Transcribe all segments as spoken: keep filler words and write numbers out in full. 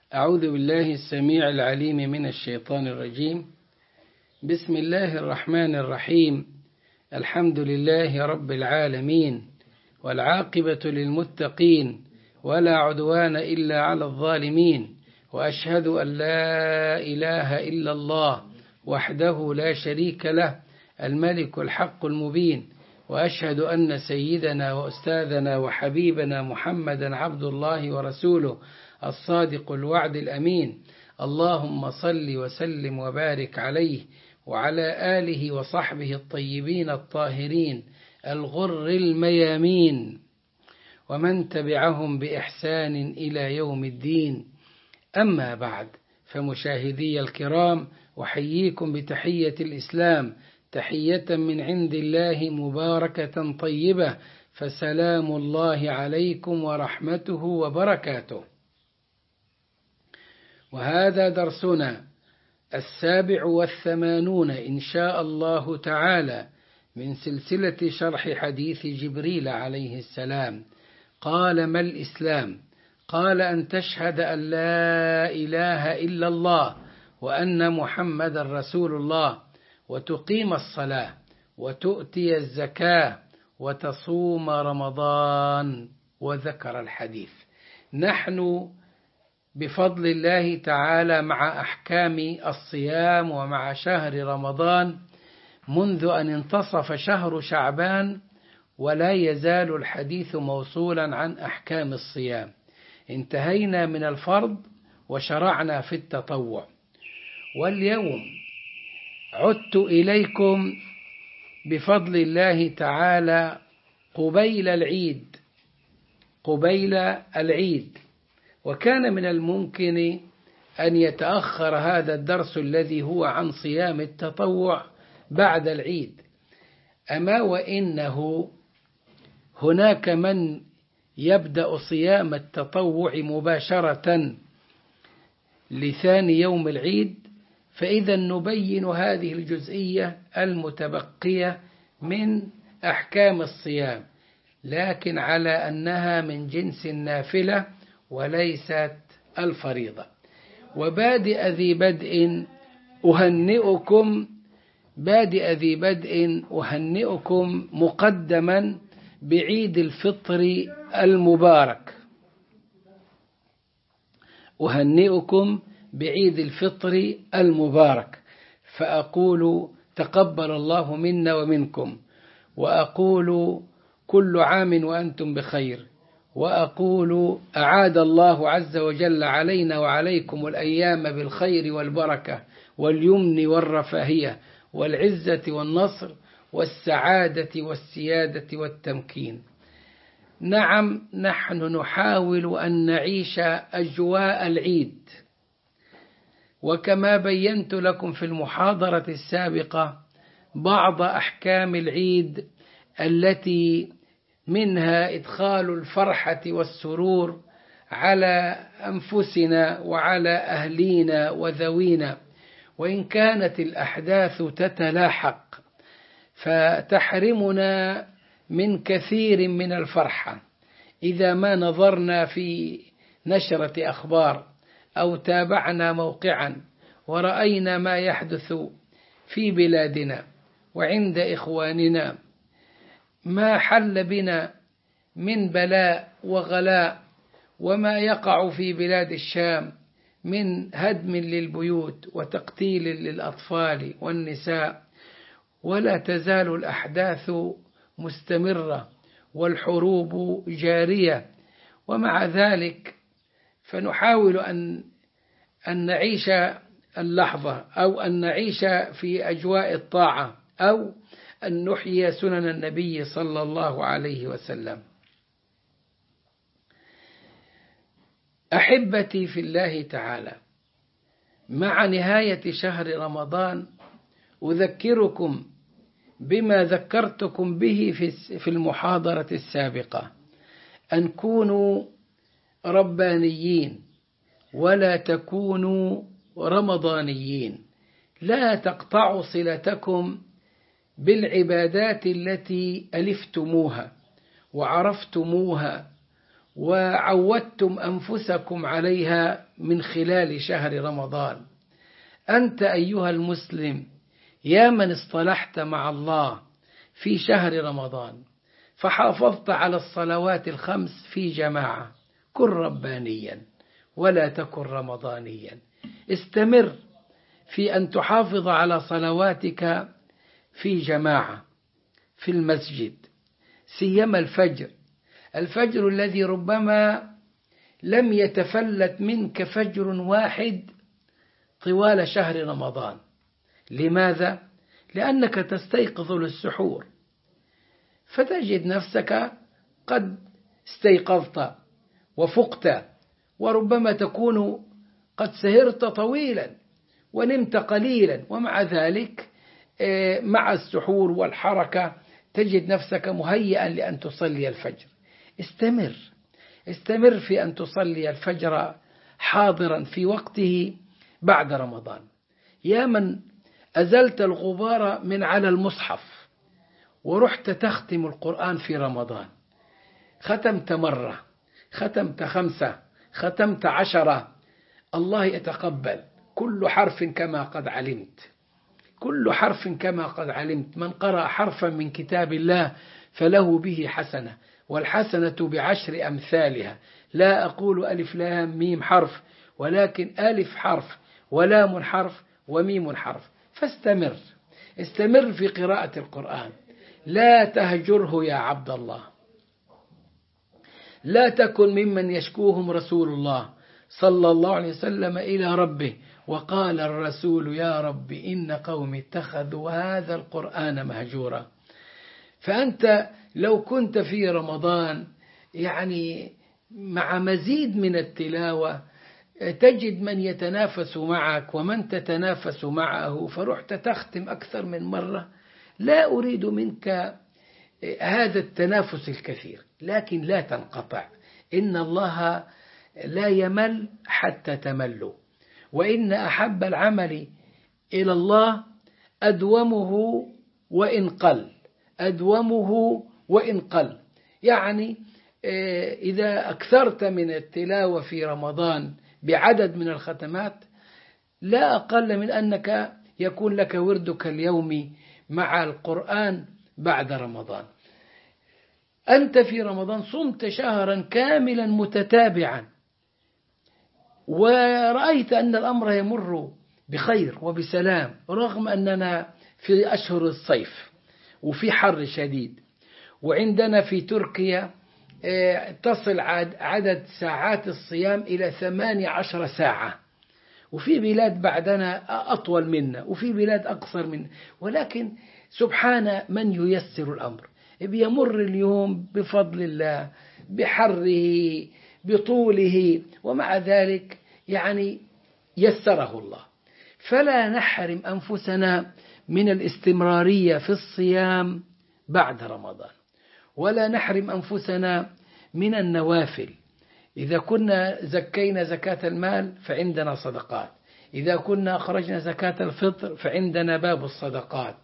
أعوذ بالله السميع العليم من الشيطان الرجيم. بسم الله الرحمن الرحيم. الحمد لله رب العالمين، والعاقبة للمتقين، ولا عدوان إلا على الظالمين، وأشهد أن لا إله إلا الله وحده لا شريك له الملك الحق المبين، وأشهد أن سيدنا وأستاذنا وحبيبنا محمدا عبد الله ورسوله الصادق الوعد الأمين. اللهم صل وسلم وبارك عليه وعلى آله وصحبه الطيبين الطاهرين الغر الميامين، ومن تبعهم بإحسان إلى يوم الدين. أما بعد، فمشاهدي الكرام، أحييكم بتحية الإسلام، تحية من عند الله مباركة طيبة، فسلام الله عليكم ورحمته وبركاته. وهذا درسنا السابع والثمانون إن شاء الله تعالى من سلسلة شرح حديث جبريل عليه السلام. قال: ما الإسلام؟ قال: أن تشهد أن لا إله إلا الله وأن محمد رسول الله، وتقيم الصلاة، وتؤتي الزكاة، وتصوم رمضان. وذكر الحديث. نحن بفضل الله تعالى مع أحكام الصيام ومع شهر رمضان منذ أن انتصف شهر شعبان، ولا يزال الحديث موصولا عن أحكام الصيام. انتهينا من الفرض وشرعنا في التطوع، واليوم عدت إليكم بفضل الله تعالى قبيل العيد قبيل العيد وكان من الممكن أن يتأخر هذا الدرس الذي هو عن صيام التطوع بعد العيد، أما وإنه هناك من يبدأ صيام التطوع مباشرة لثاني يوم العيد، فإذا نبين هذه الجزئية المتبقية من أحكام الصيام، لكن على أنها من جنس النافلة وليست الفريضة. وبادئ ذي بدء أهنئكم بادئ ذي بدء أهنئكم مقدما بعيد الفطر المبارك أهنئكم بعيد الفطر المبارك فأقول: تقبل الله منا ومنكم، وأقول: كل عام وأنتم بخير، وأقول: أعاد الله عز وجل علينا وعليكم الأيام بالخير والبركة واليمن والرفاهية والعزة والنصر والسعادة والسيادة والتمكين. نعم، نحن نحاول أن نعيش أجواء العيد، وكما بينت لكم في المحاضرة السابقة بعض أحكام العيد التي منها إدخال الفرحة والسرور على أنفسنا وعلى أهلينا وذوينا، وإن كانت الأحداث تتلاحق فتحرمنا من كثير من الفرحة إذا ما نظرنا في نشرة أخبار أو تابعنا موقعا ورأينا ما يحدث في بلادنا وعند إخواننا، ما حل بنا من بلاء وغلاء، وما يقع في بلاد الشام من هدم للبيوت وتقتيل للأطفال والنساء. ولا تزال الأحداث مستمرة والحروب جارية، ومع ذلك فنحاول أن أن نعيش اللحظة، أو أن نعيش في أجواء الطاعة، أو أن نحيي سنن النبي صلى الله عليه وسلم. أحبتي في الله تعالى، مع نهاية شهر رمضان أذكركم بما ذكرتكم به في المحاضرة السابقة، أن كونوا ربانيين ولا تكونوا رمضانيين. لا تقطعوا صلتكم بالعبادات التي ألفتموها وعرفتموها وعودتم أنفسكم عليها من خلال شهر رمضان. أنت أيها المسلم يا من اصطلحت مع الله في شهر رمضان فحافظت على الصلوات الخمس في جماعة، كن ربانيا ولا تكن رمضانيا. استمر في أن تحافظ على صلواتك في جماعة في المسجد، سيما الفجر، الفجر الذي ربما لم يتفلت منك فجر واحد طوال شهر رمضان. لماذا؟ لأنك تستيقظ للسحور فتجد نفسك قد استيقظت وفقت، وربما تكون قد سهرت طويلا ونمت قليلا، ومع ذلك مع السحور والحركة تجد نفسك مهيئا لأن تصلي الفجر. استمر استمر في أن تصلي الفجر حاضرا في وقته بعد رمضان. يا من أزلت الغبار من على المصحف ورحت تختم القرآن في رمضان، ختمت مرة، ختمت خمسة، ختمت عشرة، الله يتقبل كل حرف كما قد علمت، كل حرف كما قد علمت. من قرأ حرفا من كتاب الله فله به حسنة، والحسنة بعشر أمثالها. لا أقول ألف لام ميم حرف، ولكن ألف حرف ولام حرف وميم حرف. فاستمر استمر في قراءة القرآن، لا تهجره يا عبد الله. لا تكن ممن يشكوهم رسول الله صلى الله عليه وسلم إلى ربه وقال الرسول يا رب إن قوم اتخذوا هذا القرآن مهجورا. فأنت لو كنت في رمضان يعني مع مزيد من التلاوة تجد من يتنافس معك ومن تتنافس معه، فرحت تختم أكثر من مرة. لا أريد منك هذا التنافس الكثير، لكن لا تنقطع. إن الله لا يمل حتى تملوا، وإن أحب العمل إلى الله أدومه وإن قل، أدومه وإن قل. يعني إذا أكثرت من التلاوة في رمضان بعدد من الختمات لا أقل من أنك يكون لك وردك اليومي مع القرآن بعد رمضان. أنت في رمضان صمت شهرا كاملا متتابعا ورأيت أن الأمر يمر بخير وبسلام، رغم أننا في أشهر الصيف وفي حر شديد، وعندنا في تركيا تصل عدد ساعات الصيام إلى ثمانية عشر ساعة، وفي بلاد بعدنا أطول منا وفي بلاد أقصر منا، ولكن سبحان من ييسر الأمر. بيمر اليوم بفضل الله بحره بطوله، ومع ذلك يعني يسره الله. فلا نحرم أنفسنا من الاستمرارية في الصيام بعد رمضان، ولا نحرم أنفسنا من النوافل. إذا كنا زكينا زكاة المال فعندنا صدقات، إذا كنا أخرجنا زكاة الفطر فعندنا باب الصدقات.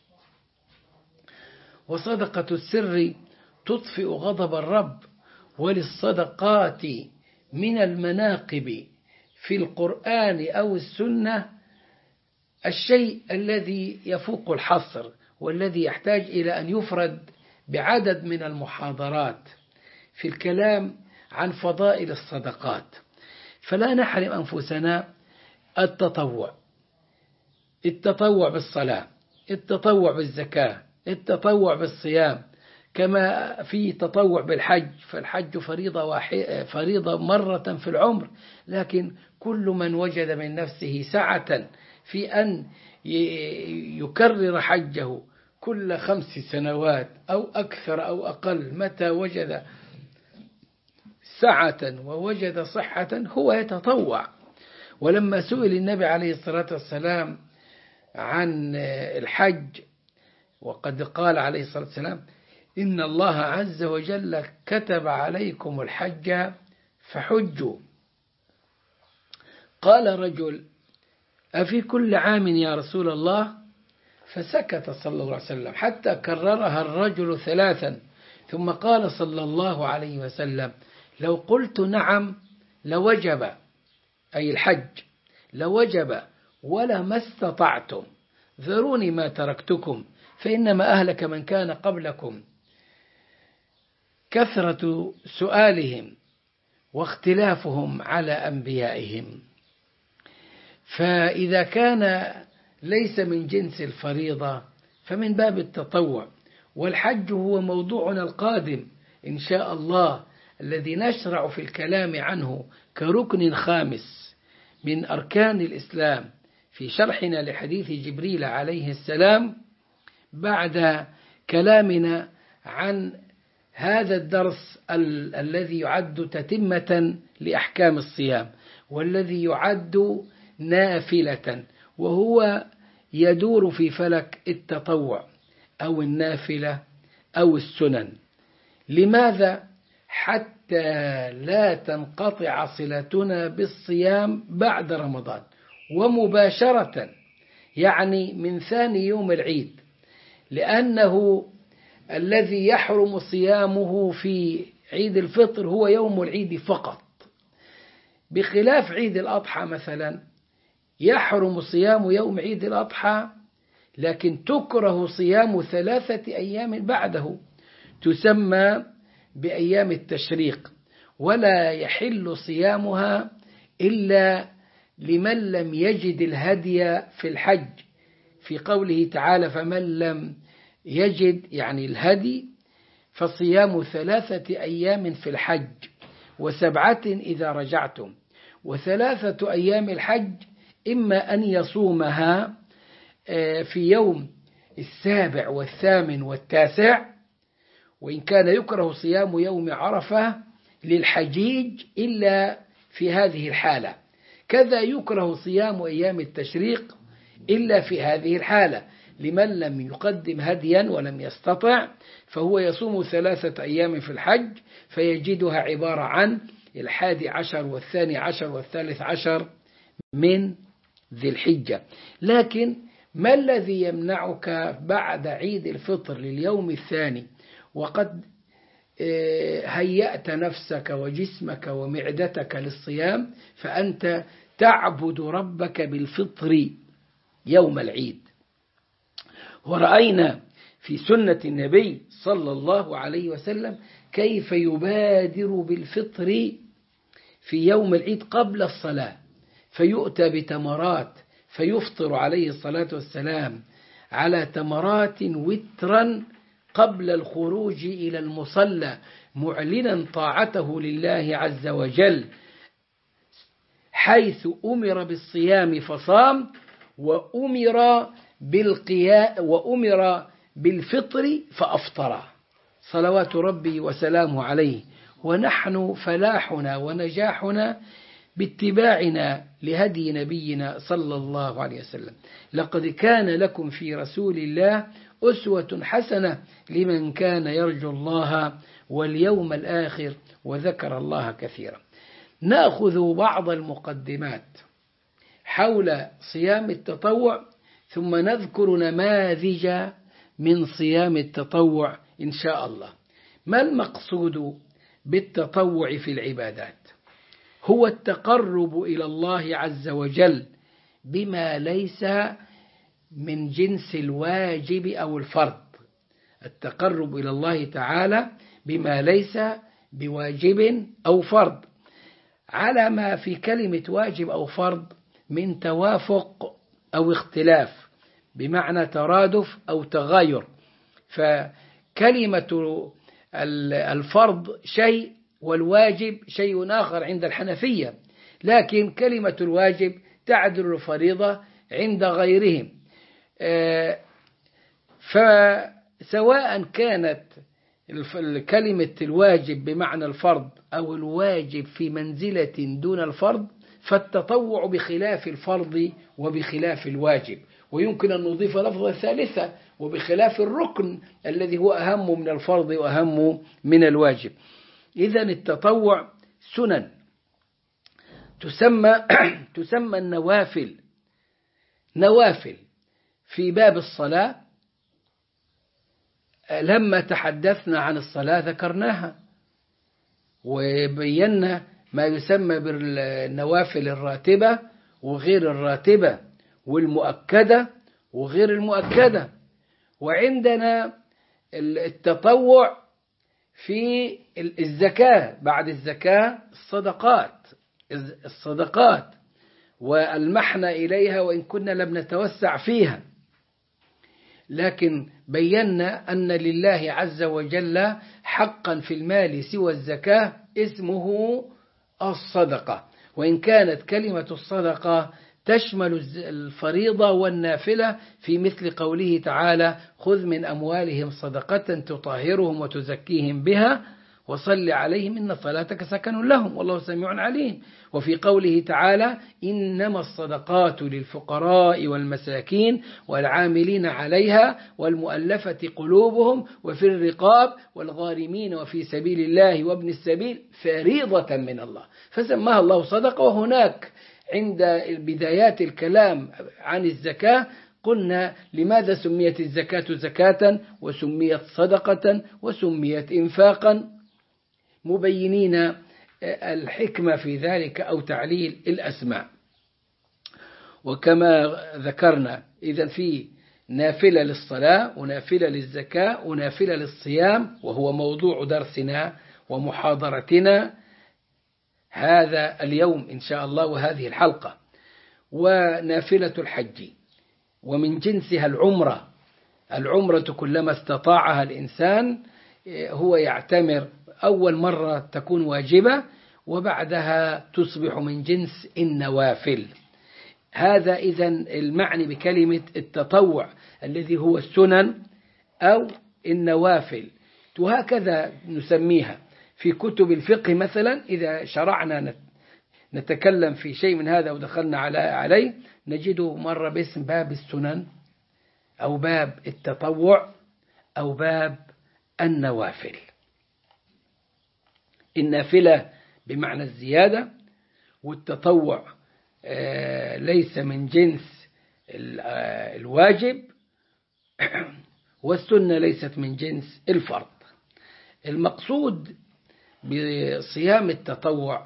وصدقة السر تطفئ غضب الرب، وللصدقات من المناقب في القرآن أو السنة الشيء الذي يفوق الحصر، والذي يحتاج إلى أن يفرد بعدد من المحاضرات في الكلام عن فضائل الصدقات. فلا نحرم أنفسنا التطوع، التطوع بالصلاة، التطوع بالزكاة، التطوع بالصيام، كما في تطوع بالحج. فالحج فريضة واحدة، فريضة مرة في العمر، لكن كل من وجد من نفسه سعة في أن يكرر حجه كل خمس سنوات أو أكثر أو أقل، متى وجد سعة ووجد صحة هو يتطوع. ولما سئل النبي عليه الصلاة والسلام عن الحج، وقد قال عليه الصلاة والسلام إن الله عز وجل كتب عليكم الحج فحجوا، قال رجل أفي كل عام يا رسول الله؟ فسكت صلى الله عليه وسلم حتى كررها الرجل ثلاثا، ثم قال صلى الله عليه وسلم لو قلت نعم لوجب، أي الحج لوجب ولما استطعتم، ذروني ما تركتكم فإنما أهلك من كان قبلكم كثرة سؤالهم واختلافهم على أنبيائهم. فإذا كان ليس من جنس الفريضة فمن باب التطوع. والحج هو موضوعنا القادم إن شاء الله، الذي نشرع في الكلام عنه كركن خامس من أركان الإسلام في شرحنا لحديث جبريل عليه السلام، بعد كلامنا عن هذا الدرس ال- الذي يعد تتمة لأحكام الصيام، والذي يعد نافلة، وهو يدور في فلك التطوع أو النافلة أو السنن. لماذا؟ حتى لا تنقطع صلتنا بالصيام بعد رمضان ومباشرة، يعني من ثاني يوم العيد، لأنه الذي يحرم صيامه في عيد الفطر هو يوم العيد فقط، بخلاف عيد الأضحى مثلا يحرم صيام يوم عيد الأضحى، لكن تكره صيام ثلاثة أيام بعده تسمى بأيام التشريق، ولا يحل صيامها إلا لمن لم يجد الهدي في الحج، في قوله تعالى فمن لم يجد يعني الهدي فصيام ثلاثة أيام في الحج وسبعة إذا رجعتم. وثلاثة أيام الحج إما أن يصومها في يوم السابع والثامن والتاسع، وإن كان يكره صيام يوم عرفة للحجيج إلا في هذه الحالة، كذا يكره صيام أيام التشريق إلا في هذه الحالة لمن لم يقدم هديا ولم يستطع، فهو يصوم ثلاثة أيام في الحج فيجدها عبارة عن الحادي عشر والثاني عشر والثالث عشر من ذي الحجة. لكن ما الذي يمنعك بعد عيد الفطر لليوم الثاني وقد هيأت نفسك وجسمك ومعدتك للصيام، فأنت تعبد ربك بالفطر يوم العيد؟ ورأينا في سنة النبي صلى الله عليه وسلم كيف يبادر بالفطر في يوم العيد قبل الصلاة، فيؤتى بتمرات فيفطر عليه الصلاة والسلام على تمرات وترا قبل الخروج إلى المصلى، معلنا طاعته لله عز وجل، حيث أمر بالصيام فصام، وأمر بالقياء وأمر بالفطر فأفطر صلوات ربي وسلامه عليه. ونحن فلاحنا ونجاحنا باتباعنا لهدي نبينا صلى الله عليه وسلم. لقد كان لكم في رسول الله أسوة حسنة لمن كان يرجو الله واليوم الآخر وذكر الله كثيرا. نأخذ بعض المقدمات حول صيام التطوع، ثم نذكر نماذج من صيام التطوع إن شاء الله. ما المقصود بالتطوع في العبادات؟ هو التقرب إلى الله عز وجل بما ليس من جنس الواجب أو الفرض، التقرب إلى الله تعالى بما ليس بواجب أو فرض، على ما في كلمة واجب أو فرض من توافق أو اختلاف، بمعنى ترادف أو تغاير. فكلمة الفرض شيء والواجب شيء آخر عند الحنفية، لكن كلمة الواجب تعدل الفريضة عند غيرهم. فسواء كانت كلمة الواجب بمعنى الفرض أو الواجب في منزلة دون الفرض، فالتطوع بخلاف الفرض وبخلاف الواجب. ويمكن أن نضيف لفظة ثالثة وبخلاف الركن الذي هو أهم من الفرض وأهم من الواجب. إذن التطوع سنن تسمى تسمى النوافل. نوافل في باب الصلاة لما تحدثنا عن الصلاة ذكرناها، وبينا ما يسمى بالنوافل الراتبة وغير الراتبة والمؤكدة وغير المؤكدة. وعندنا التطوع في الزكاة، بعد الزكاة الصدقات الصدقات والمحنة إليها وإن كنا لم نتوسع فيها، لكن بينا أن لله عز وجل حقا في المال سوى الزكاة اسمه الصدقة، وإن كانت كلمة الصدقة تشمل الفريضة والنافلة في مثل قوله تعالى: خذ من أموالهم صدقة تطهرهم وتزكيهم بها وصل عليهم إن صلاتك سكن لهم والله سميع عليم. وفي قوله تعالى: إنما الصدقات للفقراء والمساكين والعاملين عليها والمؤلفة قلوبهم وفي الرقاب والغارمين وفي سبيل الله وابن السبيل فريضة من الله، فسماها الله صدقة. وهناك عند بدايات الكلام عن الزكاة قلنا لماذا سميت الزكاة زكاة وسميت صدقة وسميت إنفاقا، مبينين الحكمة في ذلك أو تعليل الأسماء. وكما ذكرنا إذن في نافلة للصلاة ونافلة للزكاة ونافلة للصيام، وهو موضوع درسنا ومحاضرتنا هذا اليوم إن شاء الله وهذه الحلقة. ونافلة الحج ومن جنسها العمرة، العمرة كلما استطاعها الإنسان هو يعتمر، أول مرة تكون واجبة وبعدها تصبح من جنس النوافل. هذا إذن المعني بكلمة التطوع الذي هو السنن أو النوافل، وهكذا نسميها في كتب الفقه. مثلا إذا شرعنا نتكلم في شيء من هذا ودخلنا عليه نجده مرة باسم باب السنن أو باب التطوع أو باب النوافل. النافلة بمعنى الزيادة، والتطوع ليس من جنس الواجب، والسنة ليست من جنس الفرض. المقصود بصيام التطوع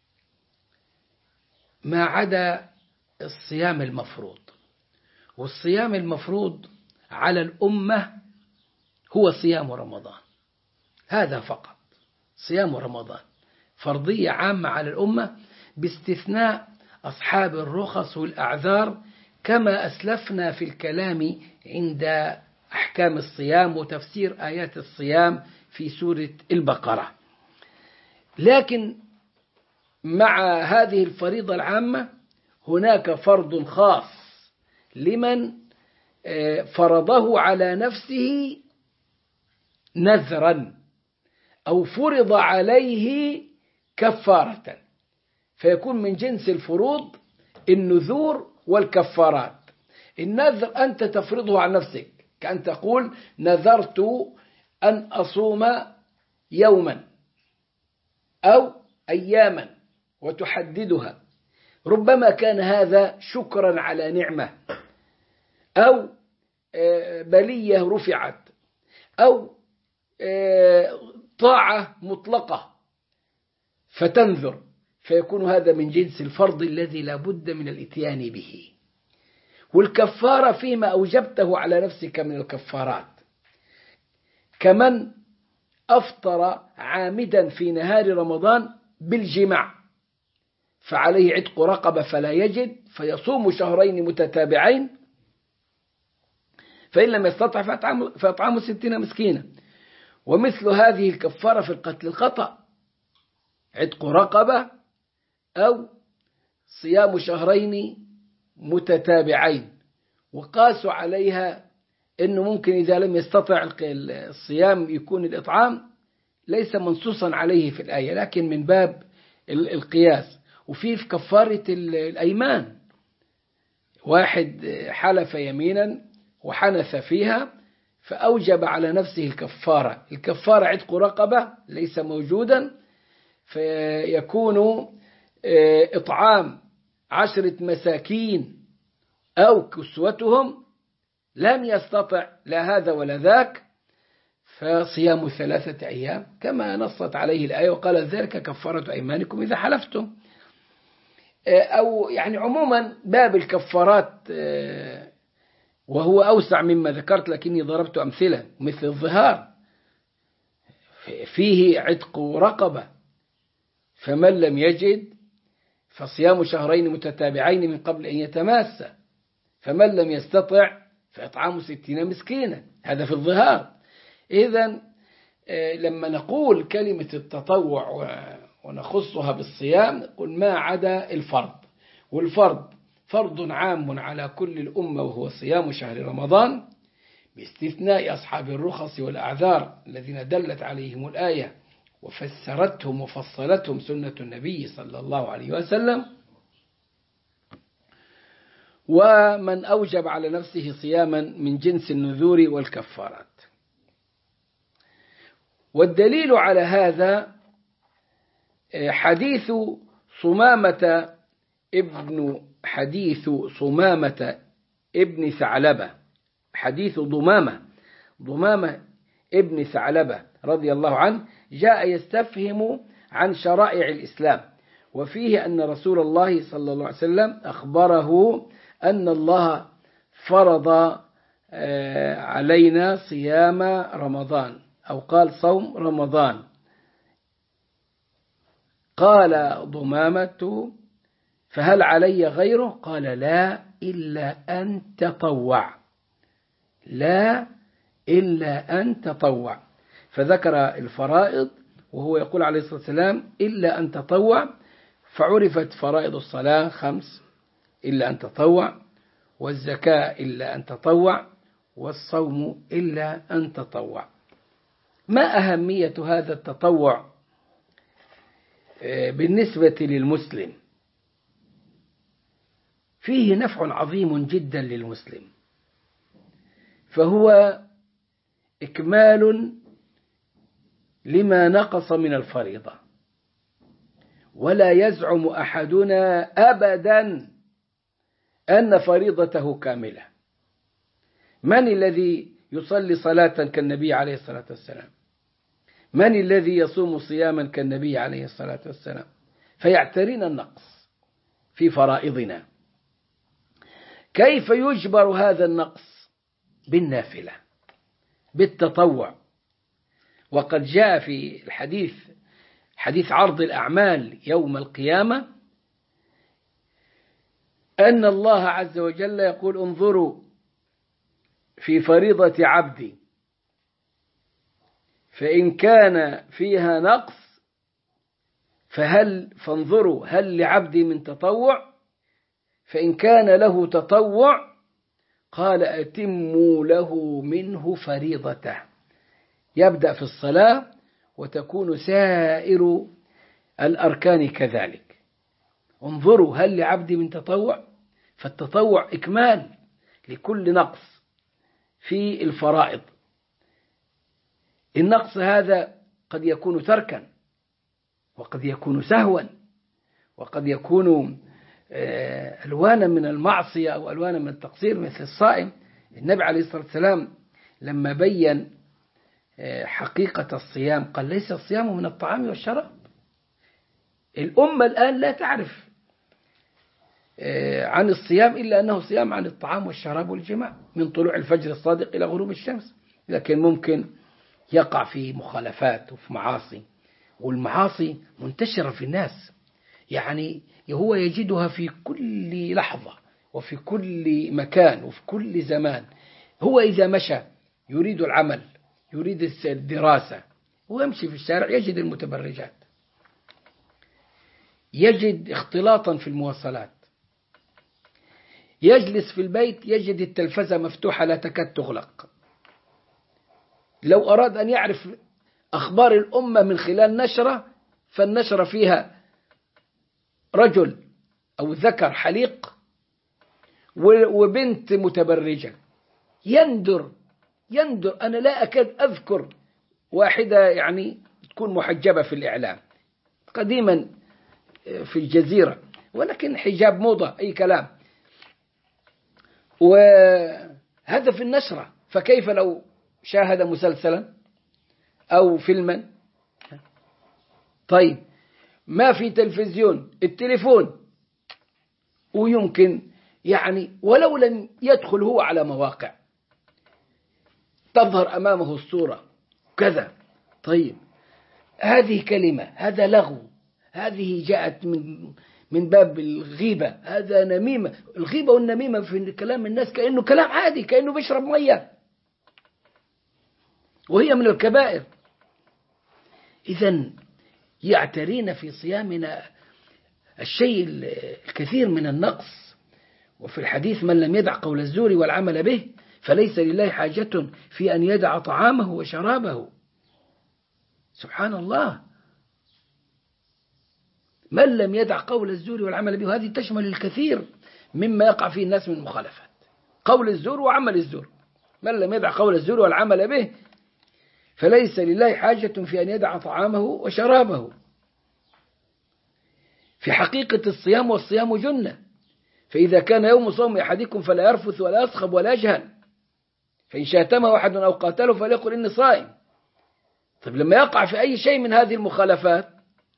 ما عدا الصيام المفروض، والصيام المفروض على الأمة هو صيام رمضان، هذا فقط. صيام رمضان فرضية عامة على الأمة باستثناء أصحاب الرخص والأعذار كما أسلفنا في الكلام عند أحكام الصيام وتفسير آيات الصيام في سورة البقرة. لكن مع هذه الفريضة العامة هناك فرض خاص لمن فرضه على نفسه نذرا أو فرض عليه كفارة، فيكون من جنس الفروض النذور والكفارات. النذر أنت تفرضه على نفسك، كأن تقول نذرت أن أصوم يوما أو أياما وتحددها، ربما كان هذا شكرا على نعمة أو بلية رفعت أو طاعة مطلقة فتنذر، فيكون هذا من جنس الفرض الذي لا بد من الاتيان به. والكفارة فيما أوجبته على نفسك من الكفارات، كمن أفطر عامدا في نهار رمضان بالجماع فعليه عتق رقبة فلا يجد فيصوم شهرين متتابعين، فإن لم يستطع فأطعام ستين مسكينا. ومثل هذه الكفارة في القتل الخطأ عتق رقبة أو صيام شهرين متتابعين، وقاسوا عليها أنه ممكن إذا لم يستطع الصيام يكون الإطعام، ليس منصوصا عليه في الآية لكن من باب القياس. وفي كفارة الأيمان، واحد حلف يمينا وحنث فيها فأوجب على نفسه الكفارة، الكفارة عتق رقبة ليس موجودا، فيكون إطعام عشرة مساكين أو كسوتهم، لم يستطع لا هذا ولا ذاك، فصيام ثلاثة أيام كما نصت عليه الآية وقال ذلك كفارة أيمانكم إذا حلفتم. أو يعني عموما باب الكفارات وهو أوسع مما ذكرت، لكني ضربت أمثلة مثل الظهار فيه عتق رقبة، فمن لم يجد فصيام شهرين متتابعين من قبل أن يتماسا، فمن لم يستطع فإطعام ستين مسكينا، هذا في الظهار. إذن لما نقول كلمة التطوع ونخصها بالصيام نقول ما عدا الفرض، والفرض فرض عام على كل الأمة وهو صيام شهر رمضان باستثناء أصحاب الرخص والأعذار الذين دلت عليهم الآية وفسرتهم وفصلتهم سنة النبي صلى الله عليه وسلم، ومن أوجب على نفسه صياما من جنس النذور والكفارات. والدليل على هذا حديث صمامة ابن حديث صمامة ابن ثعلبة، حديث ضمامة ضمامة ابن ثعلبة رضي الله عنه، جاء يستفهم عن شرائع الإسلام، وفيه أن رسول الله صلى الله عليه وسلم أخبره أن الله فرض علينا صيام رمضان، أو قال صوم رمضان. قال ضمامة فهل علي غيره؟ قال لا إلا أن تطوع، لا إلا أن تطوع، فذكر الفرائض وهو يقول عليه الصلاة والسلام إلا أن تطوع، فعرفت فرائض الصلاة خمس إلا أن تطوع، والزكاة إلا أن تطوع، والصوم إلا أن تطوع. ما أهمية هذا التطوع بالنسبة للمسلم؟ فيه نفع عظيم جدا للمسلم، فهو إكمال لما نقص من الفريضة، ولا يزعم أحدنا أبدا أن فريضته كاملة. من الذي يصلي صلاة كالنبي عليه الصلاة والسلام؟ من الذي يصوم صياما كالنبي عليه الصلاة والسلام؟ فيعترينا النقص في فرائضنا. كيف يجبر هذا النقص؟ بالنافلة، بالتطوع. وقد جاء في الحديث حديث عرض الأعمال يوم القيامة أن الله عز وجل يقول انظروا في فريضة عبدي فإن كان فيها نقص فهل فانظروا هل لعبدي من تطوع، فإن كان له تطوع قال أتموا له منه فريضته، يبدأ في الصلاة وتكون سائر الأركان كذلك. انظروا هل لعبدي من تطوع، فالتطوع إكمال لكل نقص في الفرائض. النقص هذا قد يكون تركا، وقد يكون سهوا، وقد يكون ألوانا من المعصية أو ألوانا من التقصير مثل الصائم. النبي عليه الصلاة والسلام لما بين حقيقة الصيام قال ليس الصيام من الطعام والشراب. الأمة الآن لا تعرف عن الصيام إلا أنه صيام عن الطعام والشراب والجماع من طلوع الفجر الصادق إلى غروب الشمس، لكن ممكن يقع في مخالفات وفي معاصي، والمعاصي منتشرة في الناس، يعني هو يجدها في كل لحظة وفي كل مكان وفي كل زمان. هو إذا مشى يريد العمل يريد الدراسة ويمشي في الشارع يجد المتبرجات، يجد اختلاطا في المواصلات، يجلس في البيت يجد التلفزة مفتوحة لا تكاد تغلق. لو أراد أن يعرف أخبار الأمة من خلال نشرة فالنشرة فيها رجل أو ذكر حليق وبنت متبرجة، يندر يندر أنا لا أكاد أذكر واحدة يعني تكون محجبة في الإعلام قديما في الجزيرة، ولكن حجاب موضة أي كلام، وهذا في النشرة. فكيف لو شاهد مسلسلا أو فيلما. طيب ما في تلفزيون، التليفون، ويمكن يعني ولو لم يدخل هو على مواقع تظهر أمامه الصورة كذا. طيب هذه كلمة، هذا لغو، هذه جاءت من من باب الغيبة، هذا نميمة. الغيبة والنميمة في كلام الناس كأنه كلام عادي، كأنه بيشرب مية، وهي من الكبائر. إذن يعترينا في صيامنا الشيء الكثير من النقص. وفي الحديث: من لم يدع قول الزور والعمل به فليس لله حاجة في أن يدع طعامه وشرابه. سبحان الله، من لم يدع قول الزور والعمل به، وهذه تشمل الكثير مما يقع فيه الناس من مخالفات. قول الزور وعمل الزور، من لم يدع قول الزور والعمل به فليس لله حاجة في أن يدع طعامه وشرابه. في حقيقة الصيام، والصيام جنة، فإذا كان يوم صوم أحدكم فلا يرفث ولا يصخب ولا يجهل، فإن شاتمه أحد أو قاتله فليقل إني صائم. طيب لما يقع في أي شيء من هذه المخالفات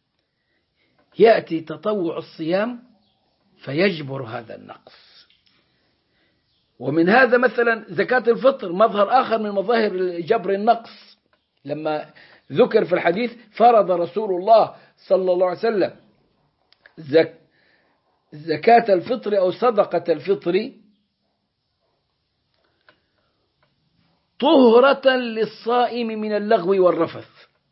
يأتي تطوع الصيام فيجبر هذا النقص. ومن هذا مثلا زكاة الفطر، مظهر آخر من مظاهر جبر النقص. لما ذكر في الحديث: فرض رسول الله صلى الله عليه وسلم زك زكاة الفطر أو صدقة الفطر طهرة للصائم من اللغو والرفث،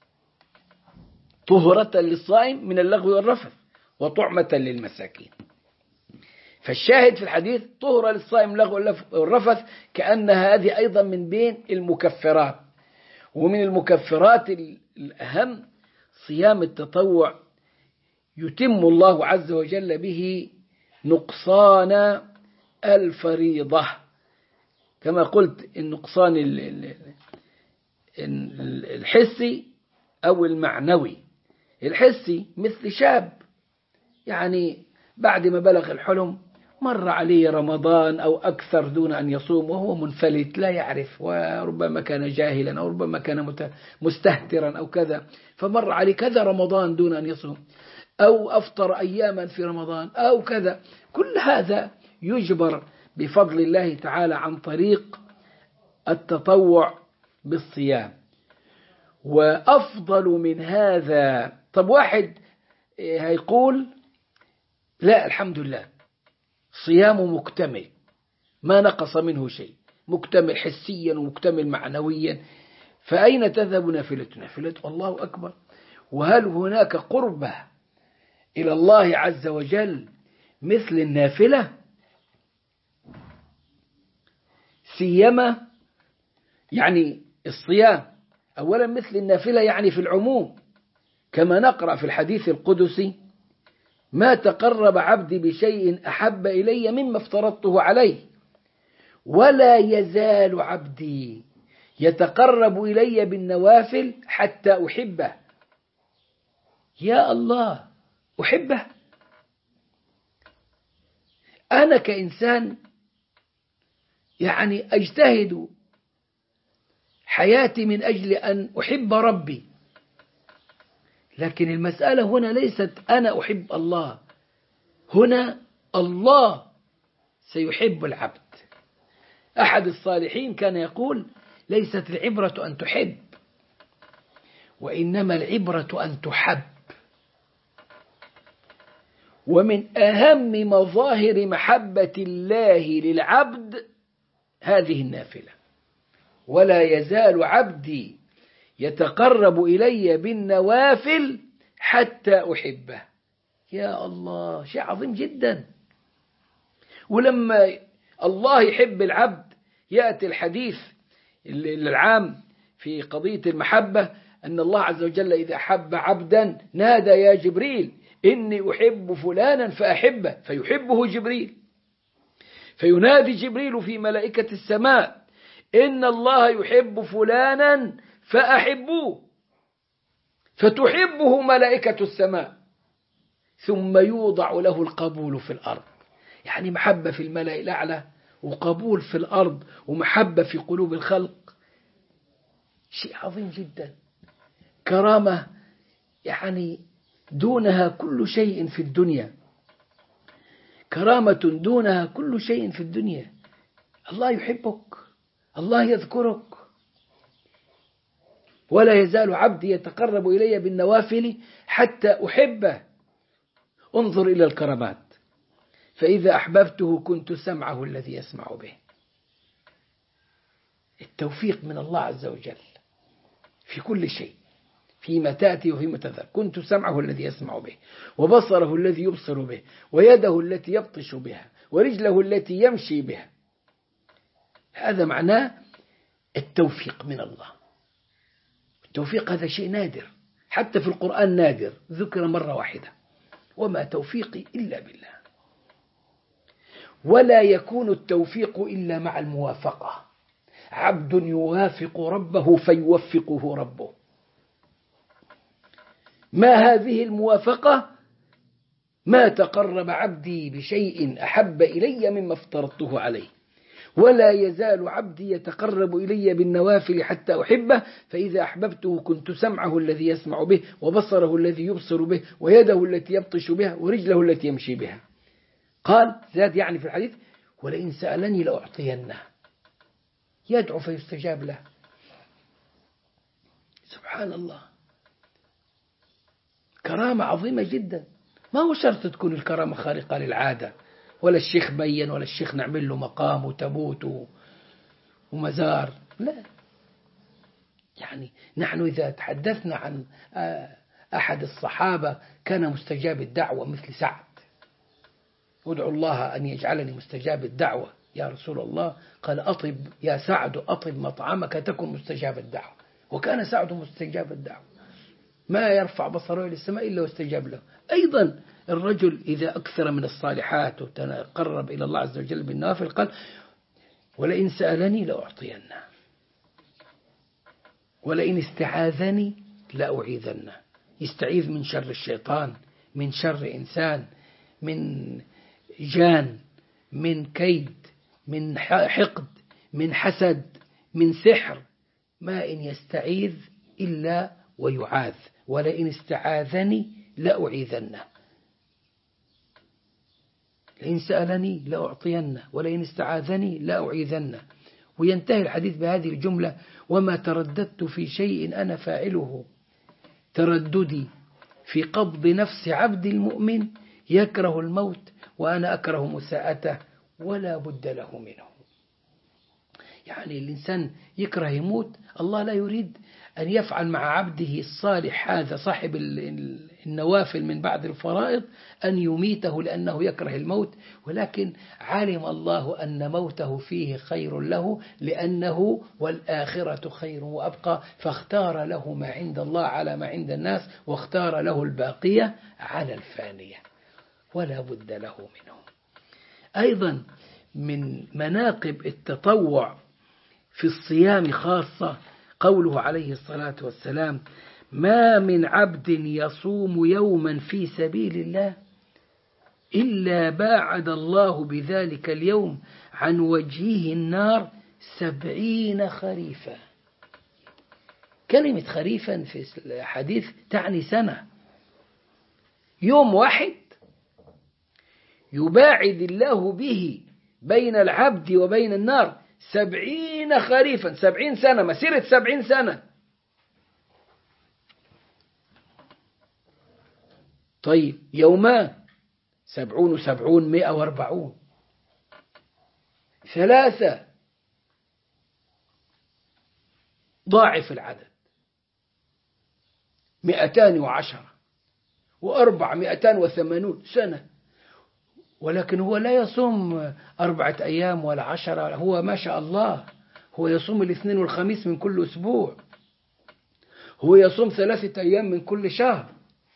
طهرة للصائم من اللغو والرفث وطعمة للمساكين. فالشاهد في الحديث طهرة للصائم من اللغو والرفث، كأن هذه أيضا من بين المكفرات. ومن المكفرات الأهم صيام التطوع، يتم الله عز وجل به نقصان الفريضة. كما قلت النقصان الحسي أو المعنوي. الحسي مثل شاب يعني بعد ما بلغ الحلم مر عليه رمضان أو أكثر دون أن يصوم وهو منفلت لا يعرف، وربما كان جاهلا أو ربما كان مستهترا أو كذا، فمر عليه كذا رمضان دون أن يصوم، أو أفطر أياما في رمضان أو كذا. كل هذا يجبر بفضل الله تعالى عن طريق التطوع بالصيام. وأفضل من هذا، طب واحد هيقول لا الحمد لله صيامه مكتمل ما نقص منه شيء، مكتمل حسيا ومكتمل معنويا، فأين تذهب نافلة؟ نافلة الله أكبر. وهل هناك قربة إلى الله عز وجل مثل النافلة؟ سيما يعني الصيام أولا مثل النافلة يعني في العموم، كما نقرأ في الحديث القدسي: ما تقرب عبدي بشيء أحب إلي مما افترضته عليه، ولا يزال عبدي يتقرب إلي بالنوافل حتى أحبه. يا الله، أحبه؟ أنا كإنسان يعني أجتهد حياتي من أجل أن أحب ربي، لكن المسألة هنا ليست أنا أحب الله، هنا الله سيحب العبد. أحد الصالحين كان يقول: ليست العبرة أن تحب، وإنما العبرة أن تحب. ومن أهم مظاهر محبة الله للعبد هذه النافلة: ولا يزال عبدي يتقرب إلي بالنوافل حتى أحبه. يا الله، شيء عظيم جدا. ولما الله يحب العبد يأتي الحديث العام في قضية المحبة أن الله عز وجل إذا أحب عبدا نادى: يا جبريل إني أحب فلانا فأحبه، فيحبه جبريل، فينادي جبريل في ملائكة السماء: إن الله يحب فلانا فأحبوه، فتحبه ملائكة السماء، ثم يوضع له القبول في الأرض. يعني محبة في الملأ الأعلى وقبول في الأرض ومحبة في قلوب الخلق، شيء عظيم جدا. كرامة يعني دونها كل شيء في الدنيا، كرامة دونها كل شيء في الدنيا. الله يحبك، الله يذكرك. ولا يزال عبدي يتقرب إلي بالنوافل حتى أحبه. انظر إلى الكرامات، فإذا أحببته كنت سمعه الذي يسمع به. التوفيق من الله عز وجل في كل شيء، فيما تأتي وفيما تذهب. كنت سمعه الذي يسمع به، وبصره الذي يبصر به، ويده التي يبطش بها، ورجله التي يمشي بها. هذا معناه التوفيق من الله. التوفيق هذا شيء نادر، حتى في القرآن نادر، ذكر مرة واحدة: وما توفيقي إلا بالله. ولا يكون التوفيق إلا مع الموافقة. عبد يوافق ربه فيوفقه ربه. ما هذه الموافقة؟ ما تقرب عبدي بشيء أحب إلي مما افترضته عليه. ولا يزال عبدي يتقرب إلي بالنوافل حتى أحبه، فإذا أحببته كنت سمعه الذي يسمع به، وبصره الذي يبصر به، ويده التي يبطش بها، ورجله التي يمشي بها. قال زاد يعني في الحديث: ولئن سألني لأعطينه. يدعو فيستجاب له. سبحان الله، كرامة عظيمة جدا. ما هو شرط تكون الكرامة خارقة للعادة، ولا الشيخ بين، ولا الشيخ نعمل له مقام وتبوت ومزار. لا، يعني نحن إذا تحدثنا عن أحد الصحابة كان مستجاب الدعوة مثل سعد: ادعو الله أن يجعلني مستجاب الدعوة يا رسول الله. قال: أطب يا سعد، أطب مطعمك تكن مستجاب الدعوة. وكان سعد مستجاب الدعوة، ما يرفع بصره إلى السماء إلا واستجاب له. أيضا الرجل إذا أكثر من الصالحات وتقرب إلى الله عز وجل بالنوافل قال: ولئن سألني لأعطينه، ولئن استعاذني لأعيذنه. يستعيذ من شر الشيطان، من شر إنسان، من جان، من كيد، من حقد، من حسد، من سحر. ما إن يستعيذ إلا ويعاذ. ولئن استعاذني لأعيذنه، لئن سألني لأعطينه، ولئن استعاذني لأعيذنه. وينتهي الحديث بهذه الجملة: وما ترددت في شيء أنا فاعله ترددي في قبض نفس عبد المؤمن يكره الموت وأنا أكره مساءته ولا بد له منه. يعني الإنسان يكره يموت، الله لا يريد أن يفعل مع عبده الصالح هذا صاحب النوافل من بعد الفرائض أن يميته لأنه يكره الموت، ولكن علم الله أن موته فيه خير له، لأنه والآخرة خير وأبقى، فاختار له ما عند الله على ما عند الناس، واختار له الباقية على الفانية، ولا بد له منه. أيضا من مناقب التطوع في الصيام خاصة قوله عليه الصلاة والسلام: ما من عبد يصوم يوما في سبيل الله إلا باعد الله بذلك اليوم عن وجهه النار سبعين خريفا. كلمة خريفا في الحديث تعني سنة. يوم واحد يباعد الله به بين العبد وبين النار سبعين خريفا، سبعين سنة، مسيرة سبعين سنة. طيب يومان، سبعون وسبعون مئة واربعون، ثلاثة ضاعف العدد، مئتان وعشرة، وأربع مئتان وثمانون سنة. ولكن هو لا يصوم أربعة أيام ولا عشرة، هو ما شاء الله هو يصوم الاثنين والخميس من كل أسبوع، هو يصوم ثلاثة أيام من كل شهر،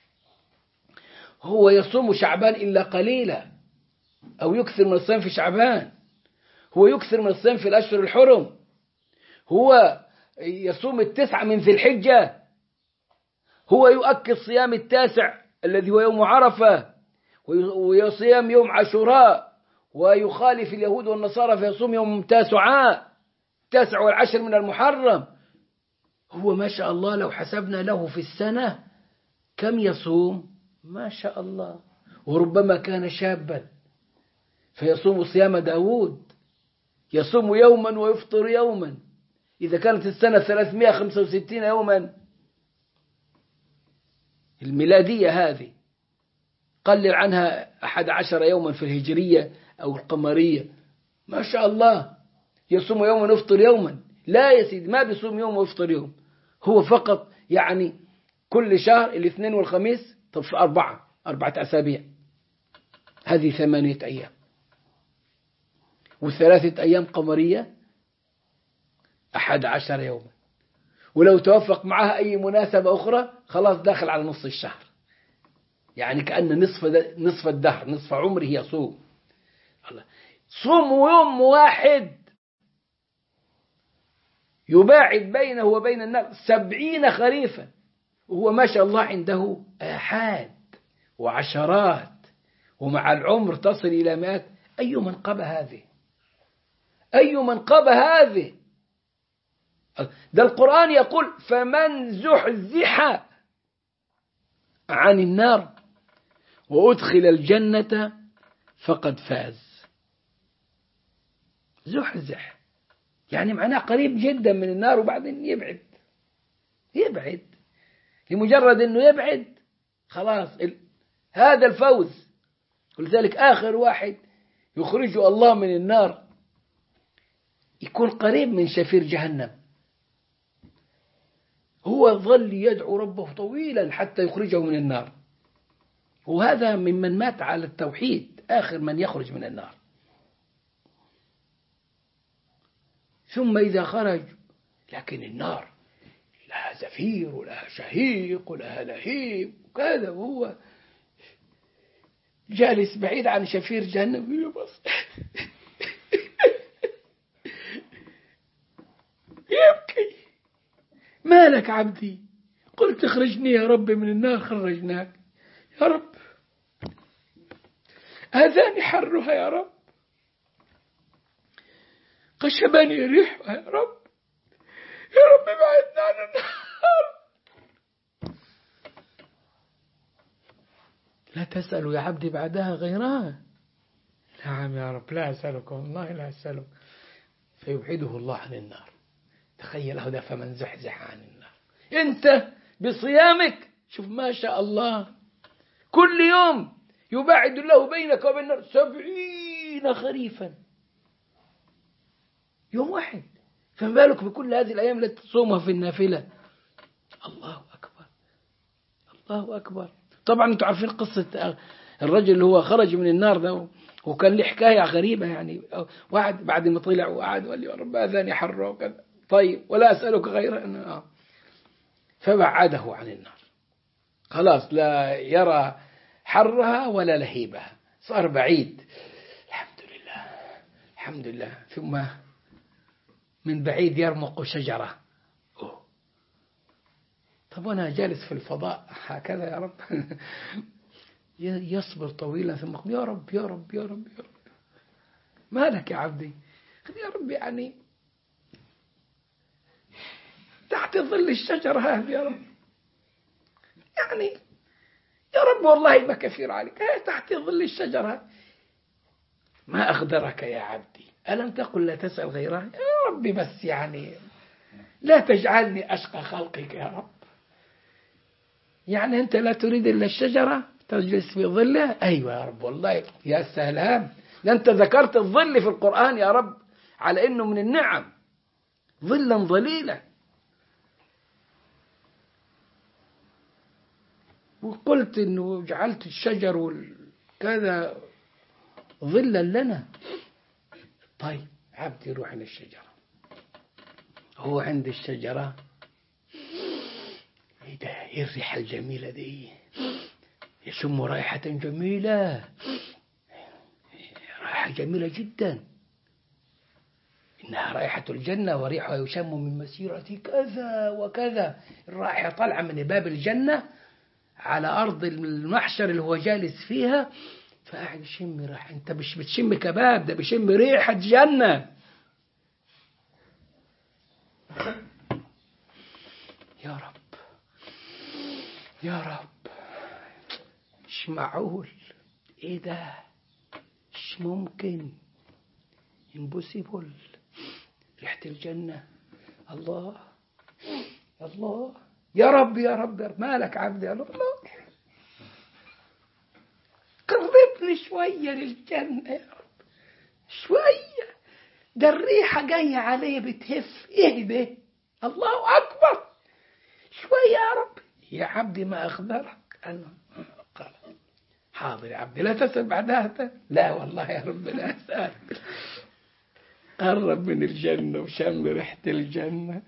هو يصوم شعبان إلا قليلا، أو يكثر من الصيام في شعبان، هو يكثر من الصيام في الأشهر الحرم، هو يصوم التسعة من ذي الحجة، هو يؤكد صيام التاسع الذي هو يوم عرفة، ويصيام يوم عاشوراء، ويخالف اليهود والنصارى فيصوم يوم تاسعاء، التاسع والعشر من المحرم. هو ما شاء الله لو حسبنا له في السنة كم يصوم ما شاء الله، وربما كان شابا فيصوم صيام داود، يصوم يوما ويفطر يوما. إذا كانت السنة ثلاثمائة وخمسة وستين يوما الميلادية هذه، قلل عنها أحد عشر يوما في الهجرية أو القمرية، ما شاء الله يصوم يوما ويفطر يوما. لا يا سيدي، ما بيصوم يوم ويفطر يوم، هو فقط يعني كل شهر الاثنين والخميس، طب في أربعة أربعة أسابيع، هذه ثمانية أيام، وثلاثة أيام قمرية أحد عشر يوما، ولو توفق معها أي مناسبة أخرى خلاص داخل على نصف الشهر، يعني كأن نصف نصف الدهر، نصف عمره يصوم. صوم يوم واحد يباعد بينه وبين النار سبعين خريفا، وهو ما شاء الله عنده آحاد وعشرات، ومع العمر تصل إلى مئات. أي منقبة هذه، أي منقبة هذه. ده القرآن يقول فمن زحزح عن النار وأدخل الجنة فقد فاز. زحزح يعني معناه قريب جدا من النار، وبعدين يبعد يبعد لمجرد أنه يبعد خلاص هذا الفوز. ولذلك آخر واحد يخرجه الله من النار يكون قريب من شفير جهنم، هو ظل يدعو ربه طويلا حتى يخرجه من النار، وهذا ممن مات على التوحيد آخر من يخرج من النار. ثم إذا خرج، لكن النار لها زفير ولها شهيق ولها لهيب وكذا، وهو جالس بعيد عن شفير جهنم يبص يبكي. مالك عبدي؟ قلت اخرجني يا رب من النار، خرجناك يا رب، أذاني حرها يا رب، قشبني ريحها يا رب، يا رب بعدنا عن النار. لا تسألوا يا عبدي بعدها غيرها. نعم يا رب لا أسألك، والله لا أسألك. فيبعده الله عن النار. تخيل هذا فمن زحزح عن النار. أنت بصيامك شوف ما شاء الله كل يوم يبعد الله بينك وبين النار سبعين خريفا، يوم واحد، فما بالك بكل هذه الأيام التي تصومها في النافلة. الله أكبر الله أكبر. طبعا أنتم عارفين قصة الرجل اللي هو خرج من النار ده، وكان له حكاية غريبة، يعني واحد بعد ما طلع وقعد وقال يا رب أذاني حره وكذا، طيب ولا أسألك غير أن، فبعده عن النار، خلاص لا يرى حرها ولا لهيبها، صار بعيد. الحمد لله الحمد لله. ثم من بعيد يرمق شجرة. أوه. طب أنا جالس في الفضاء هكذا يا رب يصبر طويلا ثم يقول يا رب يا رب يا رب يا رب مالك يا عبدي؟ يا رب يعني تحت ظل الشجرة هذه يا رب، يعني يا رب والله ما كثير عليك، تحت ظل الشجرة. ما أغدرك يا عبدي، ألم تقل لا تسأل غيرها؟ يا ربي بس يعني لا تجعلني أشقى خلقك يا رب، يعني أنت لا تريد إلا الشجرة تجلس في ظلها؟ أيوة يا رب والله يا سلام، أنت ذكرت الظل في القرآن يا رب على إنه من النعم، ظلا ظليلا، وقلت إنه جعلت الشجر والكذا ظلا لنا. طيب عبدي روح إلى الشجرة، هو عند الشجرة، إيه ده إيه الريحة الجميلة دي، يشم رائحة جميلة، رائحة جميلة جدا، إنها رائحة الجنة وريحها يشم من مسيرة كذا وكذا. الرائحة طالعة من باب الجنة على أرض المحشر اللي هو جالس فيها، فقاعد يشم ريحة. أنت مش بتشم كباب، ده بيشم ريحة جنة. يا رب يا رب، مش معقول، ايه ده، مش ممكن، impossible، ريحة الجنة، الله الله، يا رب يا رب، يا رب. مالك عبدي يا الله، قربني شوية للجنة يا رب، شوية، ده الريحة جاية علي بتهف، ايه ده، الله أكبر، شوية يا رب، يا عبدي ما أخبرك أنا، قال حاضر يا عبدي، لا تسأل بعدها، لا والله يا رب لا أسأل. قرب من الجنة وشم ريحة الجنة